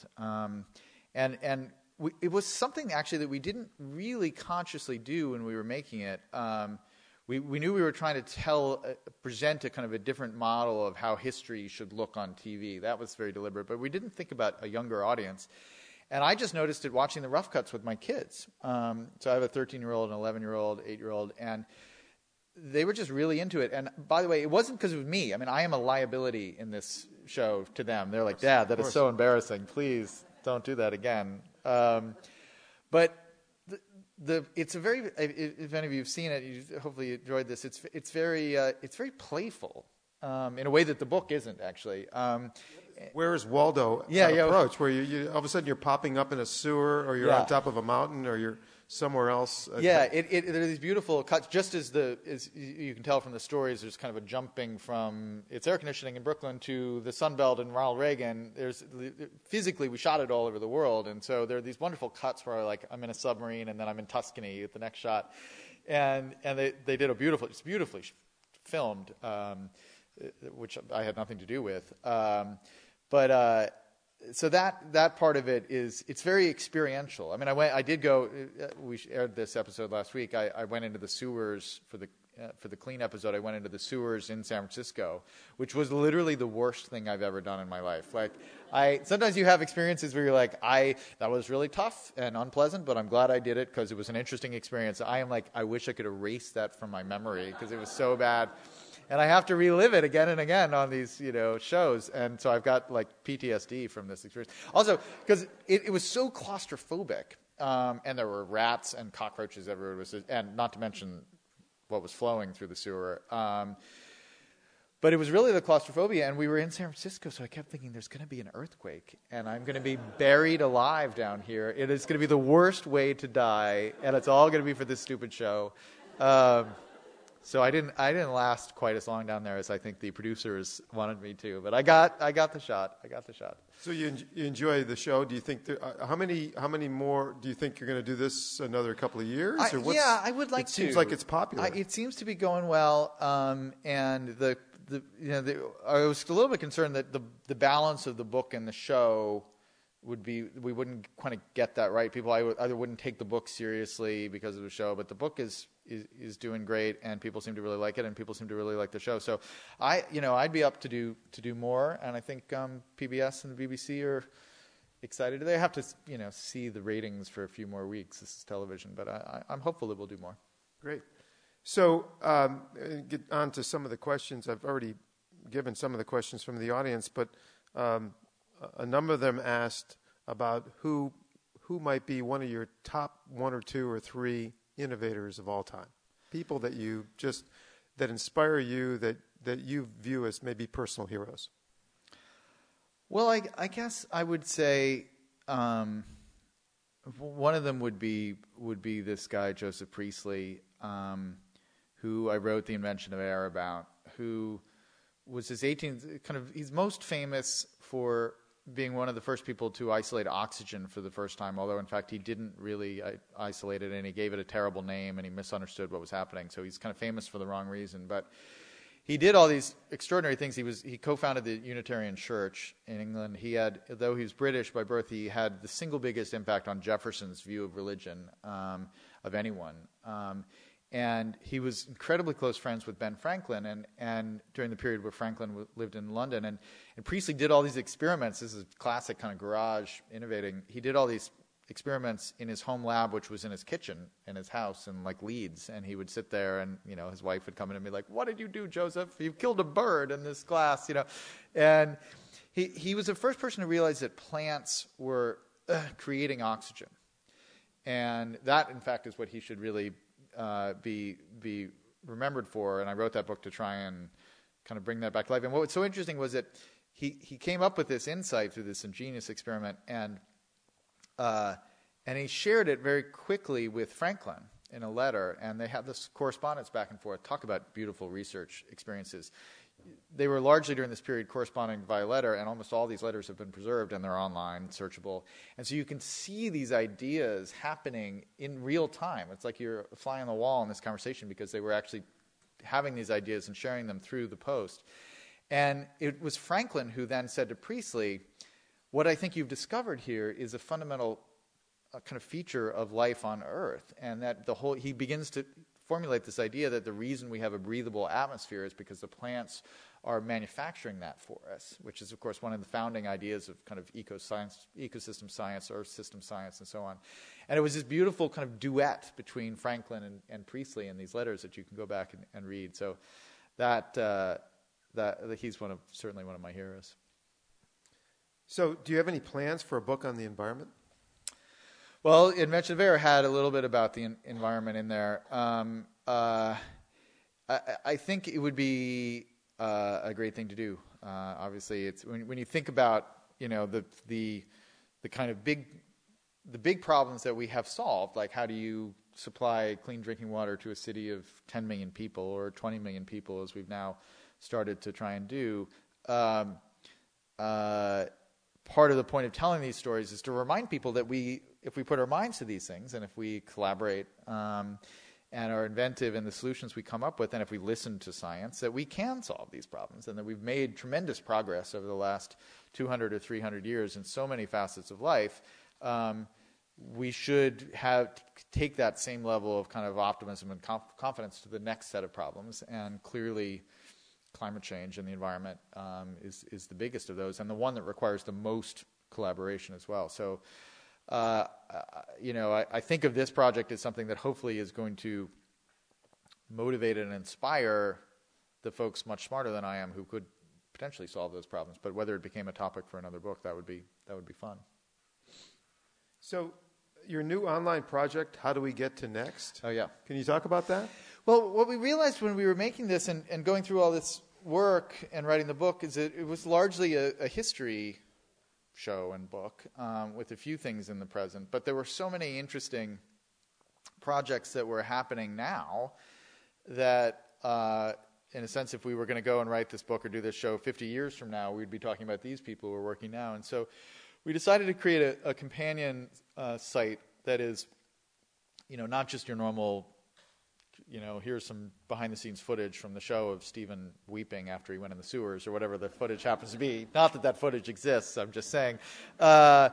It was something actually that we didn't really consciously do when we were making it. We knew we were trying to present a kind of a different model of how history should look on TV. That was very deliberate, but we didn't think about a younger audience. And I just noticed it watching the rough cuts with my kids. So I have a 13-year-old, an 11-year-old, 8-year-old, and they were just really into it. And by the way, it wasn't because of me. I mean, I am a liability in this show to them. They're like, Dad, that is so embarrassing. Please don't do that again. But it's a very, if any of you have seen it, you hopefully enjoyed this. It's very playful in a way that the book isn't actually. Where is Waldo approach? Where you all of a sudden you're popping up in a sewer, or you're on top of a mountain, or you're somewhere else. There are these beautiful cuts. Just as you can tell from the stories, there's kind of a jumping from it's air conditioning in Brooklyn to the Sun Belt and Ronald Reagan. Physically we shot it all over the world, and so there are these wonderful cuts where I'm in a submarine and then I'm in Tuscany at the next shot, and they did it's beautifully filmed, which I had nothing to do with, So that part of it it's very experiential. I mean, I did go. We aired this episode last week. I went into the sewers for the clean episode. I went into the sewers in San Francisco, which was literally the worst thing I've ever done in my life. Sometimes you have experiences where you're like, that was really tough and unpleasant, but I'm glad I did it because it was an interesting experience. I am like, I wish I could erase that from my memory because it was so bad. And I have to relive it again and again on these, shows. And so I've got PTSD from this experience. Also, because it was so claustrophobic, and there were rats and cockroaches everywhere, and not to mention what was flowing through the sewer. But it was really the claustrophobia, and we were in San Francisco, so I kept thinking there's going to be an earthquake, and I'm going to be buried alive down here. It is going to be the worst way to die, and it's all going to be for this stupid show. So I didn't last quite as long down there as I think the producers wanted me to, but I got the shot. So you enjoy the show? Do you think how many more do you think you're going to do this another couple of years? I would like to. It seems like it's popular. It seems to be going well, and I was a little bit concerned that the balance of the book and the show would be we wouldn't kind of get that right. People either wouldn't take the book seriously because of the show, but the book is doing great, and people seem to really like it, and people seem to really like the show. So I'd be up to do more, and I think PBS and the BBC are excited. They have to see the ratings for a few more weeks. This is television, but I'm hopeful that we'll do more. Great. So get on to some of the questions. I've already given some of the questions from the audience, but a number of them asked about who might be one of your top 1 or 2 or 3 innovators of all time, people that that inspire you, that you view as maybe personal heroes. Well, I guess I would say one of them would be this guy Joseph Priestley, who I wrote The Invention of Air about, who was he's most famous for being one of the first people to isolate oxygen for the first time, although in fact he didn't really isolate it, and he gave it a terrible name, and he misunderstood what was happening. So he's kind of famous for the wrong reason. But he did all these extraordinary things. He co-founded the Unitarian Church in England. Though he was British by birth, he had the single biggest impact on Jefferson's view of religion of anyone. And he was incredibly close friends with Ben Franklin, and during the period where Franklin lived in London. And Priestley did all these experiments. This is classic kind of garage innovating. He did all these experiments in his home lab, which was in his kitchen in his house in like Leeds. And he would sit there, and his wife would come in and be like, "What did you do, Joseph? You killed a bird in this glass," And he was the first person to realize that plants were creating oxygen, and that, in fact, is what he should really be remembered for. And I wrote that book to try and kind of bring that back to life. And what was so interesting was that he came up with this insight through this ingenious experiment, and he shared it very quickly with Franklin in a letter, and they had this correspondence back and forth. Talk about beautiful research experiences. They were largely during this period corresponding via letter, and almost all these letters have been preserved, and they're online, searchable. And so you can see these ideas happening in real time. It's like you're a fly on the wall in this conversation, because they were actually having these ideas and sharing them through the post. And it was Franklin who then said to Priestley, "What I think you've discovered here is a fundamental kind of feature of life on Earth," and that he begins to formulate this idea that the reason we have a breathable atmosphere is because the plants are manufacturing that for us, which is, of course, one of the founding ideas of kind of ecosystem science, earth system science, and so on. And it was this beautiful kind of duet between Franklin and Priestley in these letters that you can go back and read. So that he's certainly one of my heroes. So do you have any plans for a book on the environment? Well, Invention of Air had a little bit about the environment in there. I think it would be a great thing to do. Obviously, it's when you think about the kind of big problems that we have solved, like how do you supply clean drinking water to a city of 10 million people or 20 million people, as we've now started to try and do. Part of the point of telling these stories is to remind people that if we put our minds to these things, and if we collaborate and are inventive in the solutions we come up with, and if we listen to science, that we can solve these problems, and that we've made tremendous progress over the last 200 or 300 years in so many facets of life. We should take that same level of kind of optimism and confidence to the next set of problems, and clearly climate change and the environment is the biggest of those, and the one that requires the most collaboration as well. So, I think of this project as something that hopefully is going to motivate and inspire the folks much smarter than I am who could potentially solve those problems. But whether it became a topic for another book, that would be fun. So, your new online project, How Do We Get to Next? Oh, yeah. Can you talk about that? Well, what we realized when we were making this and going through all this work and writing the book is that it was largely a history show and book with a few things in the present, but there were so many interesting projects that were happening now that, in a sense, if we were going to go and write this book or do this show 50 years from now, we'd be talking about these people who are working now. And so we decided to create a companion site that is, not just your normal, here's some behind-the-scenes footage from the show of Stephen weeping after he went in the sewers or whatever the footage happens to be. Not that footage exists, I'm just saying. So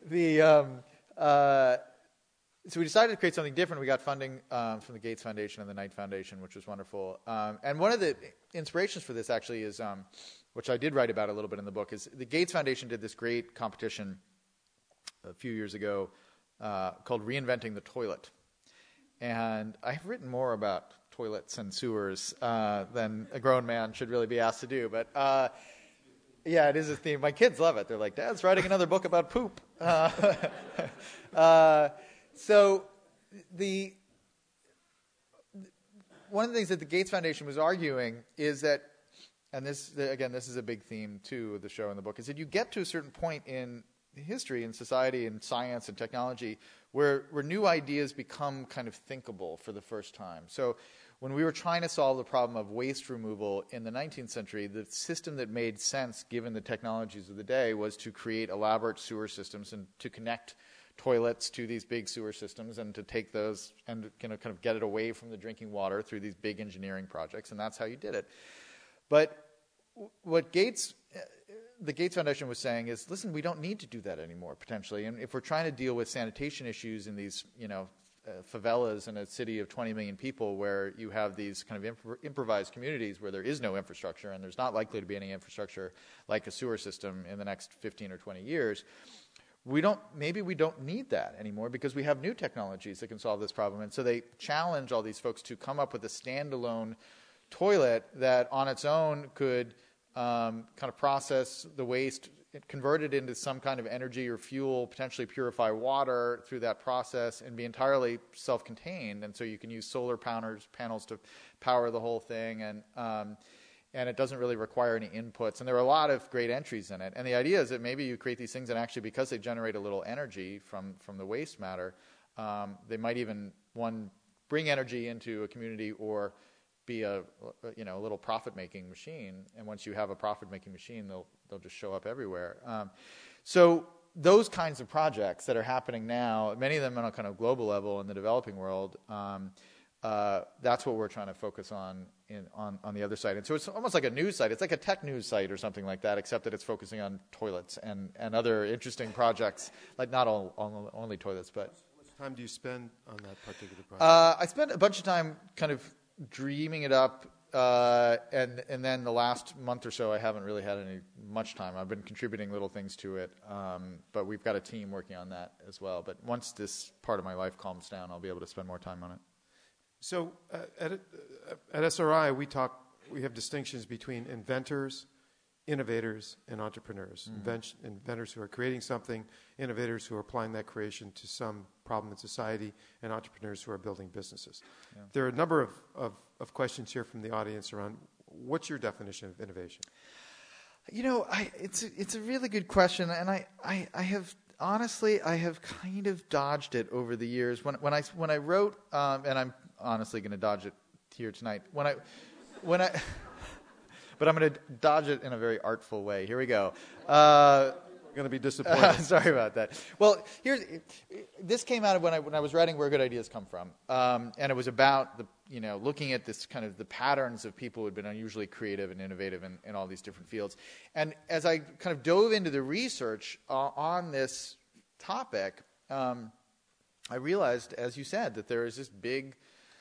we decided to create something different. We got funding from the Gates Foundation and the Knight Foundation, which was wonderful. And one of the inspirations for this actually is, which I did write about a little bit in the book, is the Gates Foundation did this great competition a few years ago called Reinventing the Toilet. And I've written more about toilets and sewers than a grown man should really be asked to do. But yeah, it is a theme. My kids love it. They're like, "Dad's writing another book about poop." So one of the things that the Gates Foundation was arguing is that, and this is a big theme too of the show and the book, is that you get to a certain point in history and society and science and technology where new ideas become kind of thinkable for the first time. So when we were trying to solve the problem of waste removal in the 19th century, the system that made sense given the technologies of the day was to create elaborate sewer systems and to connect toilets to these big sewer systems and to take those and kind of get it away from the drinking water through these big engineering projects, and that's how you did it. But what the Gates Foundation was saying is, listen, we don't need to do that anymore, potentially. And if we're trying to deal with sanitation issues in these, favelas in a city of 20 million people where you have these kind of improvised communities where there is no infrastructure and there's not likely to be any infrastructure like a sewer system in the next 15 or 20 years, maybe we don't need that anymore because we have new technologies that can solve this problem. And so they challenge all these folks to come up with a standalone toilet that on its own could kind of process the waste, convert it into some kind of energy or fuel, potentially purify water through that process, and be entirely self-contained. And so you can use solar panels to power the whole thing, and it doesn't really require any inputs. And there are a lot of great entries in it. And the idea is that maybe you create these things, and actually because they generate a little energy from the waste matter, they might even, bring energy into a community or be a little profit-making machine. And once you have a profit-making machine, they'll just show up everywhere. So those kinds of projects that are happening now, many of them on a kind of global level in the developing world, that's what we're trying to focus on the other side. And so it's almost like a news site. It's like a tech news site or something like that, except that it's focusing on toilets and other interesting projects, like not only toilets, but... How much time do you spend on that particular project? I spent a bunch of time kind of dreaming it up, and then the last month or so I haven't really had much time. I've been contributing little things to it, but we've got a team working on that as well. But once this part of my life calms down, I'll be able to spend more time on it. So at SRI, we have distinctions between inventors, innovators, and entrepreneurs. Mm-hmm. Inventors who are creating something, innovators who are applying that creation to some problem in society, and entrepreneurs who are building businesses. Yeah. There are a number of questions here from the audience around what's your definition of innovation? It's a really good question, and I have honestly kind of dodged it over the years. When I wrote, and I'm honestly going to dodge it here tonight. When I but I'm going to dodge it in a very artful way. Here we go. Going to be disappointed. Sorry about that. Well, this came out of when I was writing Where Good Ideas Come From, and it was about looking at this kind of the patterns of people who had been unusually creative and innovative in all these different fields. And as I kind of dove into the research on this topic, I realized, as you said, that there is this big,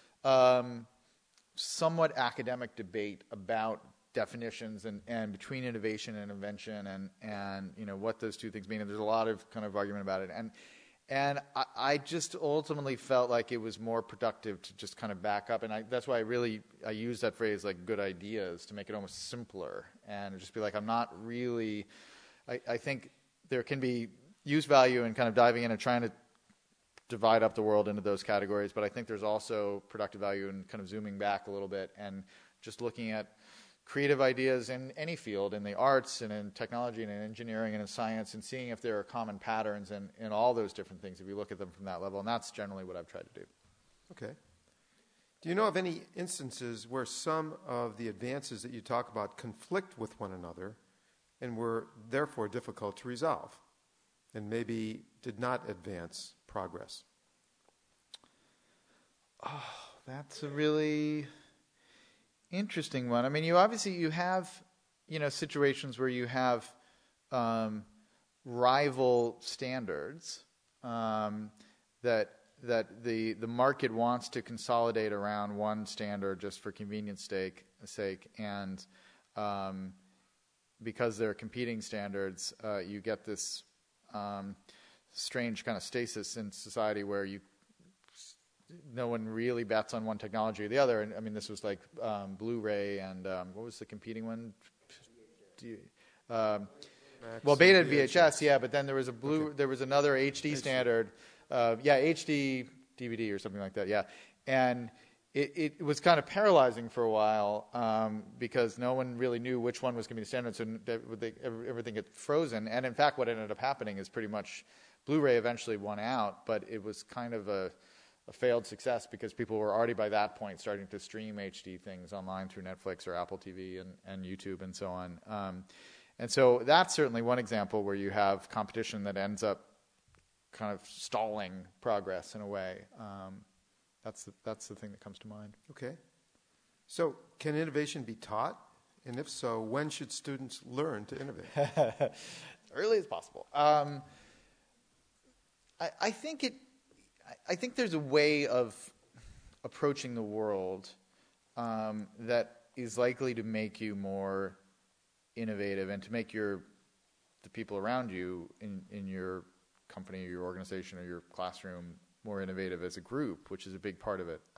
somewhat academic debate about definitions and between innovation and invention and what those two things mean. And there's a lot of kind of argument about it. And I just ultimately felt like it was more productive to just kind of back up. And that's why I use that phrase like good ideas to make it almost simpler and just be like, I'm not really, I think there can be use value in kind of diving in and trying to divide up the world into those categories. But I think there's also productive value in kind of zooming back a little bit and just looking at creative ideas in any field, in the arts and in technology and in engineering and in science, and seeing if there are common patterns in all those different things if you look at them from that level. And that's generally what I've tried to do. Okay. Do you know of any instances where some of the advances that you talk about conflict with one another and were therefore difficult to resolve and maybe did not advance progress? Oh, that's a really interesting one. I mean, you have, situations where you have rival standards that the market wants to consolidate around one standard just for convenience sake, and because they're competing standards, you get this strange kind of stasis in society where no one really bets on one technology or the other. And I mean, this was like Blu-ray and what was the competing one? Beta and VHS, yeah. But then there was there was another HD standard, HD DVD or something like that, yeah. And it was kind of paralyzing for a while because no one really knew which one was going to be the standard, so everything got frozen. And in fact, what ended up happening is pretty much Blu-ray eventually won out, but it was kind of a failed success because people were already by that point starting to stream HD things online through Netflix or Apple TV and YouTube and so on. And so that's certainly one example where you have competition that ends up kind of stalling progress in a way. That's the thing that comes to mind. Okay. So can innovation be taught And if so, when should students learn to innovate? Early as possible. I think there's a way of approaching the world that is likely to make you more innovative and to make the people around you in your company or your organization or your classroom more innovative as a group, which is a big part of it.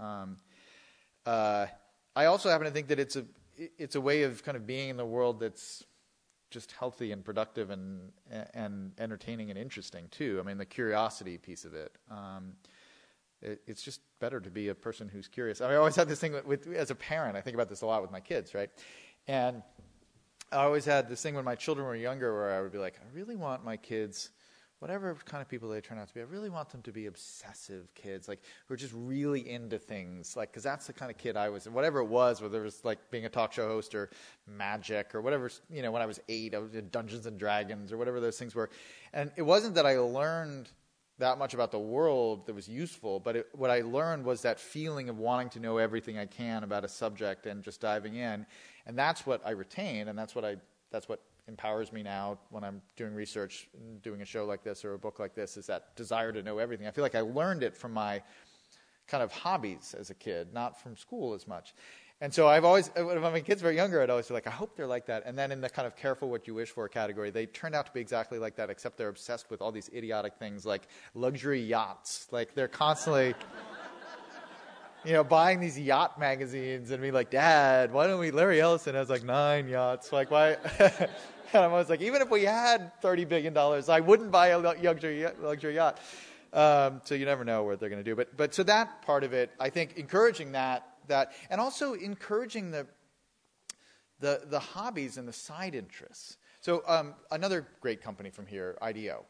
I also happen to think that it's a way of kind of being in the world that's just healthy and productive and entertaining and interesting too. I mean, the curiosity piece of it. It's just better to be a person who's curious. I mean, I always had this thing as a parent. I think about this a lot with my kids, right? And I always had this thing when my children were younger where I would be like, I really want my kids, whatever kind of people they turn out to be, I really want them to be obsessive kids, like who are just really into things, like, because that's the kind of kid I was, whatever it was, whether it was like being a talk show host or magic or whatever, you know, when I was 8, I was in Dungeons and Dragons or whatever those things were. And it wasn't that I learned that much about the world that was useful, but what I learned was that feeling of wanting to know everything I can about a subject and just diving in. And that's what I retain, and that's what empowers me now when I'm doing research, doing a show like this or a book like this, is that desire to know everything. I feel like I learned it from my kind of hobbies as a kid, not from school as much. And so I've always, when my kids were younger, I'd always be like, I hope they're like that. And then in the kind of careful what you wish for category, they turned out to be exactly like that, except they're obsessed with all these idiotic things like luxury yachts. Like they're constantly, you know, buying these yacht magazines and be like, Dad, why don't we, Larry Ellison has like 9 yachts. Like why? And I'm always like, even if we had $30 billion, I wouldn't buy a luxury yacht. So you never know what they're going to do. But so that part of it, I think encouraging that, and also encouraging the hobbies and the side interests. So another great company from here, IDEO.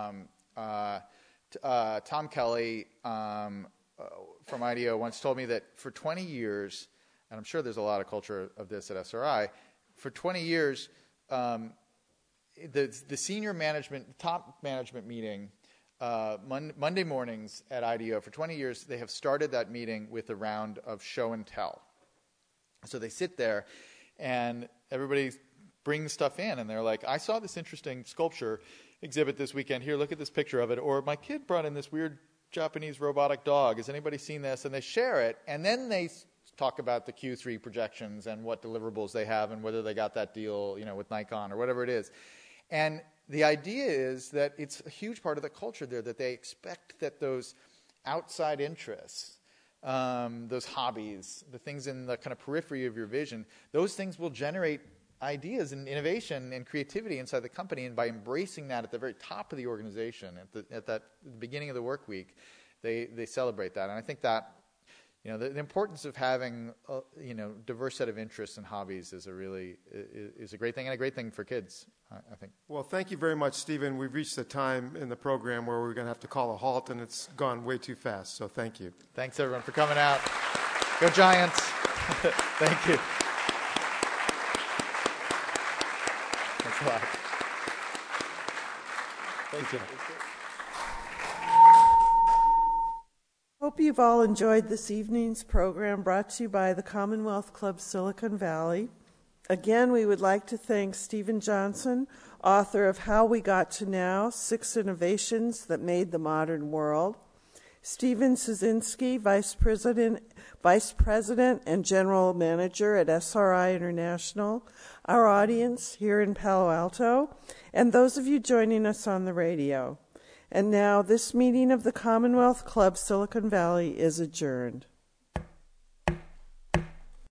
Tom Kelly from IDEO once told me that for 20 years, and I'm sure there's a lot of culture of this at SRI, for 20 years, the senior management, top management meeting, Monday mornings at IDEO, for 20 years, they have started that meeting with a round of show and tell. So they sit there, and everybody brings stuff in, and they're like, I saw this interesting sculpture exhibit this weekend. Here, look at this picture of it. Or my kid brought in this weird Japanese robotic dog. Has anybody seen this? And they share it, and then they talk about the Q3 projections and what deliverables they have and whether they got that deal, you know, with Nikon or whatever it is. And the idea is that it's a huge part of the culture there, that they expect that those outside interests, those hobbies, the things in the kind of periphery of your vision, those things will generate ideas and innovation and creativity inside the company. And by embracing that at the very top of the organization, at the beginning of the work week, they celebrate that. And I think that, you know, the importance of having a, you know, diverse set of interests and hobbies is a great thing, and a great thing for kids, I think. Well, thank you very much, Stephen. We've reached the time in the program where we're going to have to call a halt, and it's gone way too fast. So thank you. Thanks, everyone, for coming out. Go Giants. Thank you. Thanks a lot. Thank you. Hope you've all enjoyed this evening's program brought to you by the Commonwealth Club Silicon Valley. Again, we would like to thank Stephen Johnson, author of How We Got to Now, 6 Innovations That Made the Modern World, Stephen Szynski, Vice President and General Manager at SRI International, our audience here in Palo Alto, and those of you joining us on the radio. And now this meeting of the Commonwealth Club Silicon Valley is adjourned.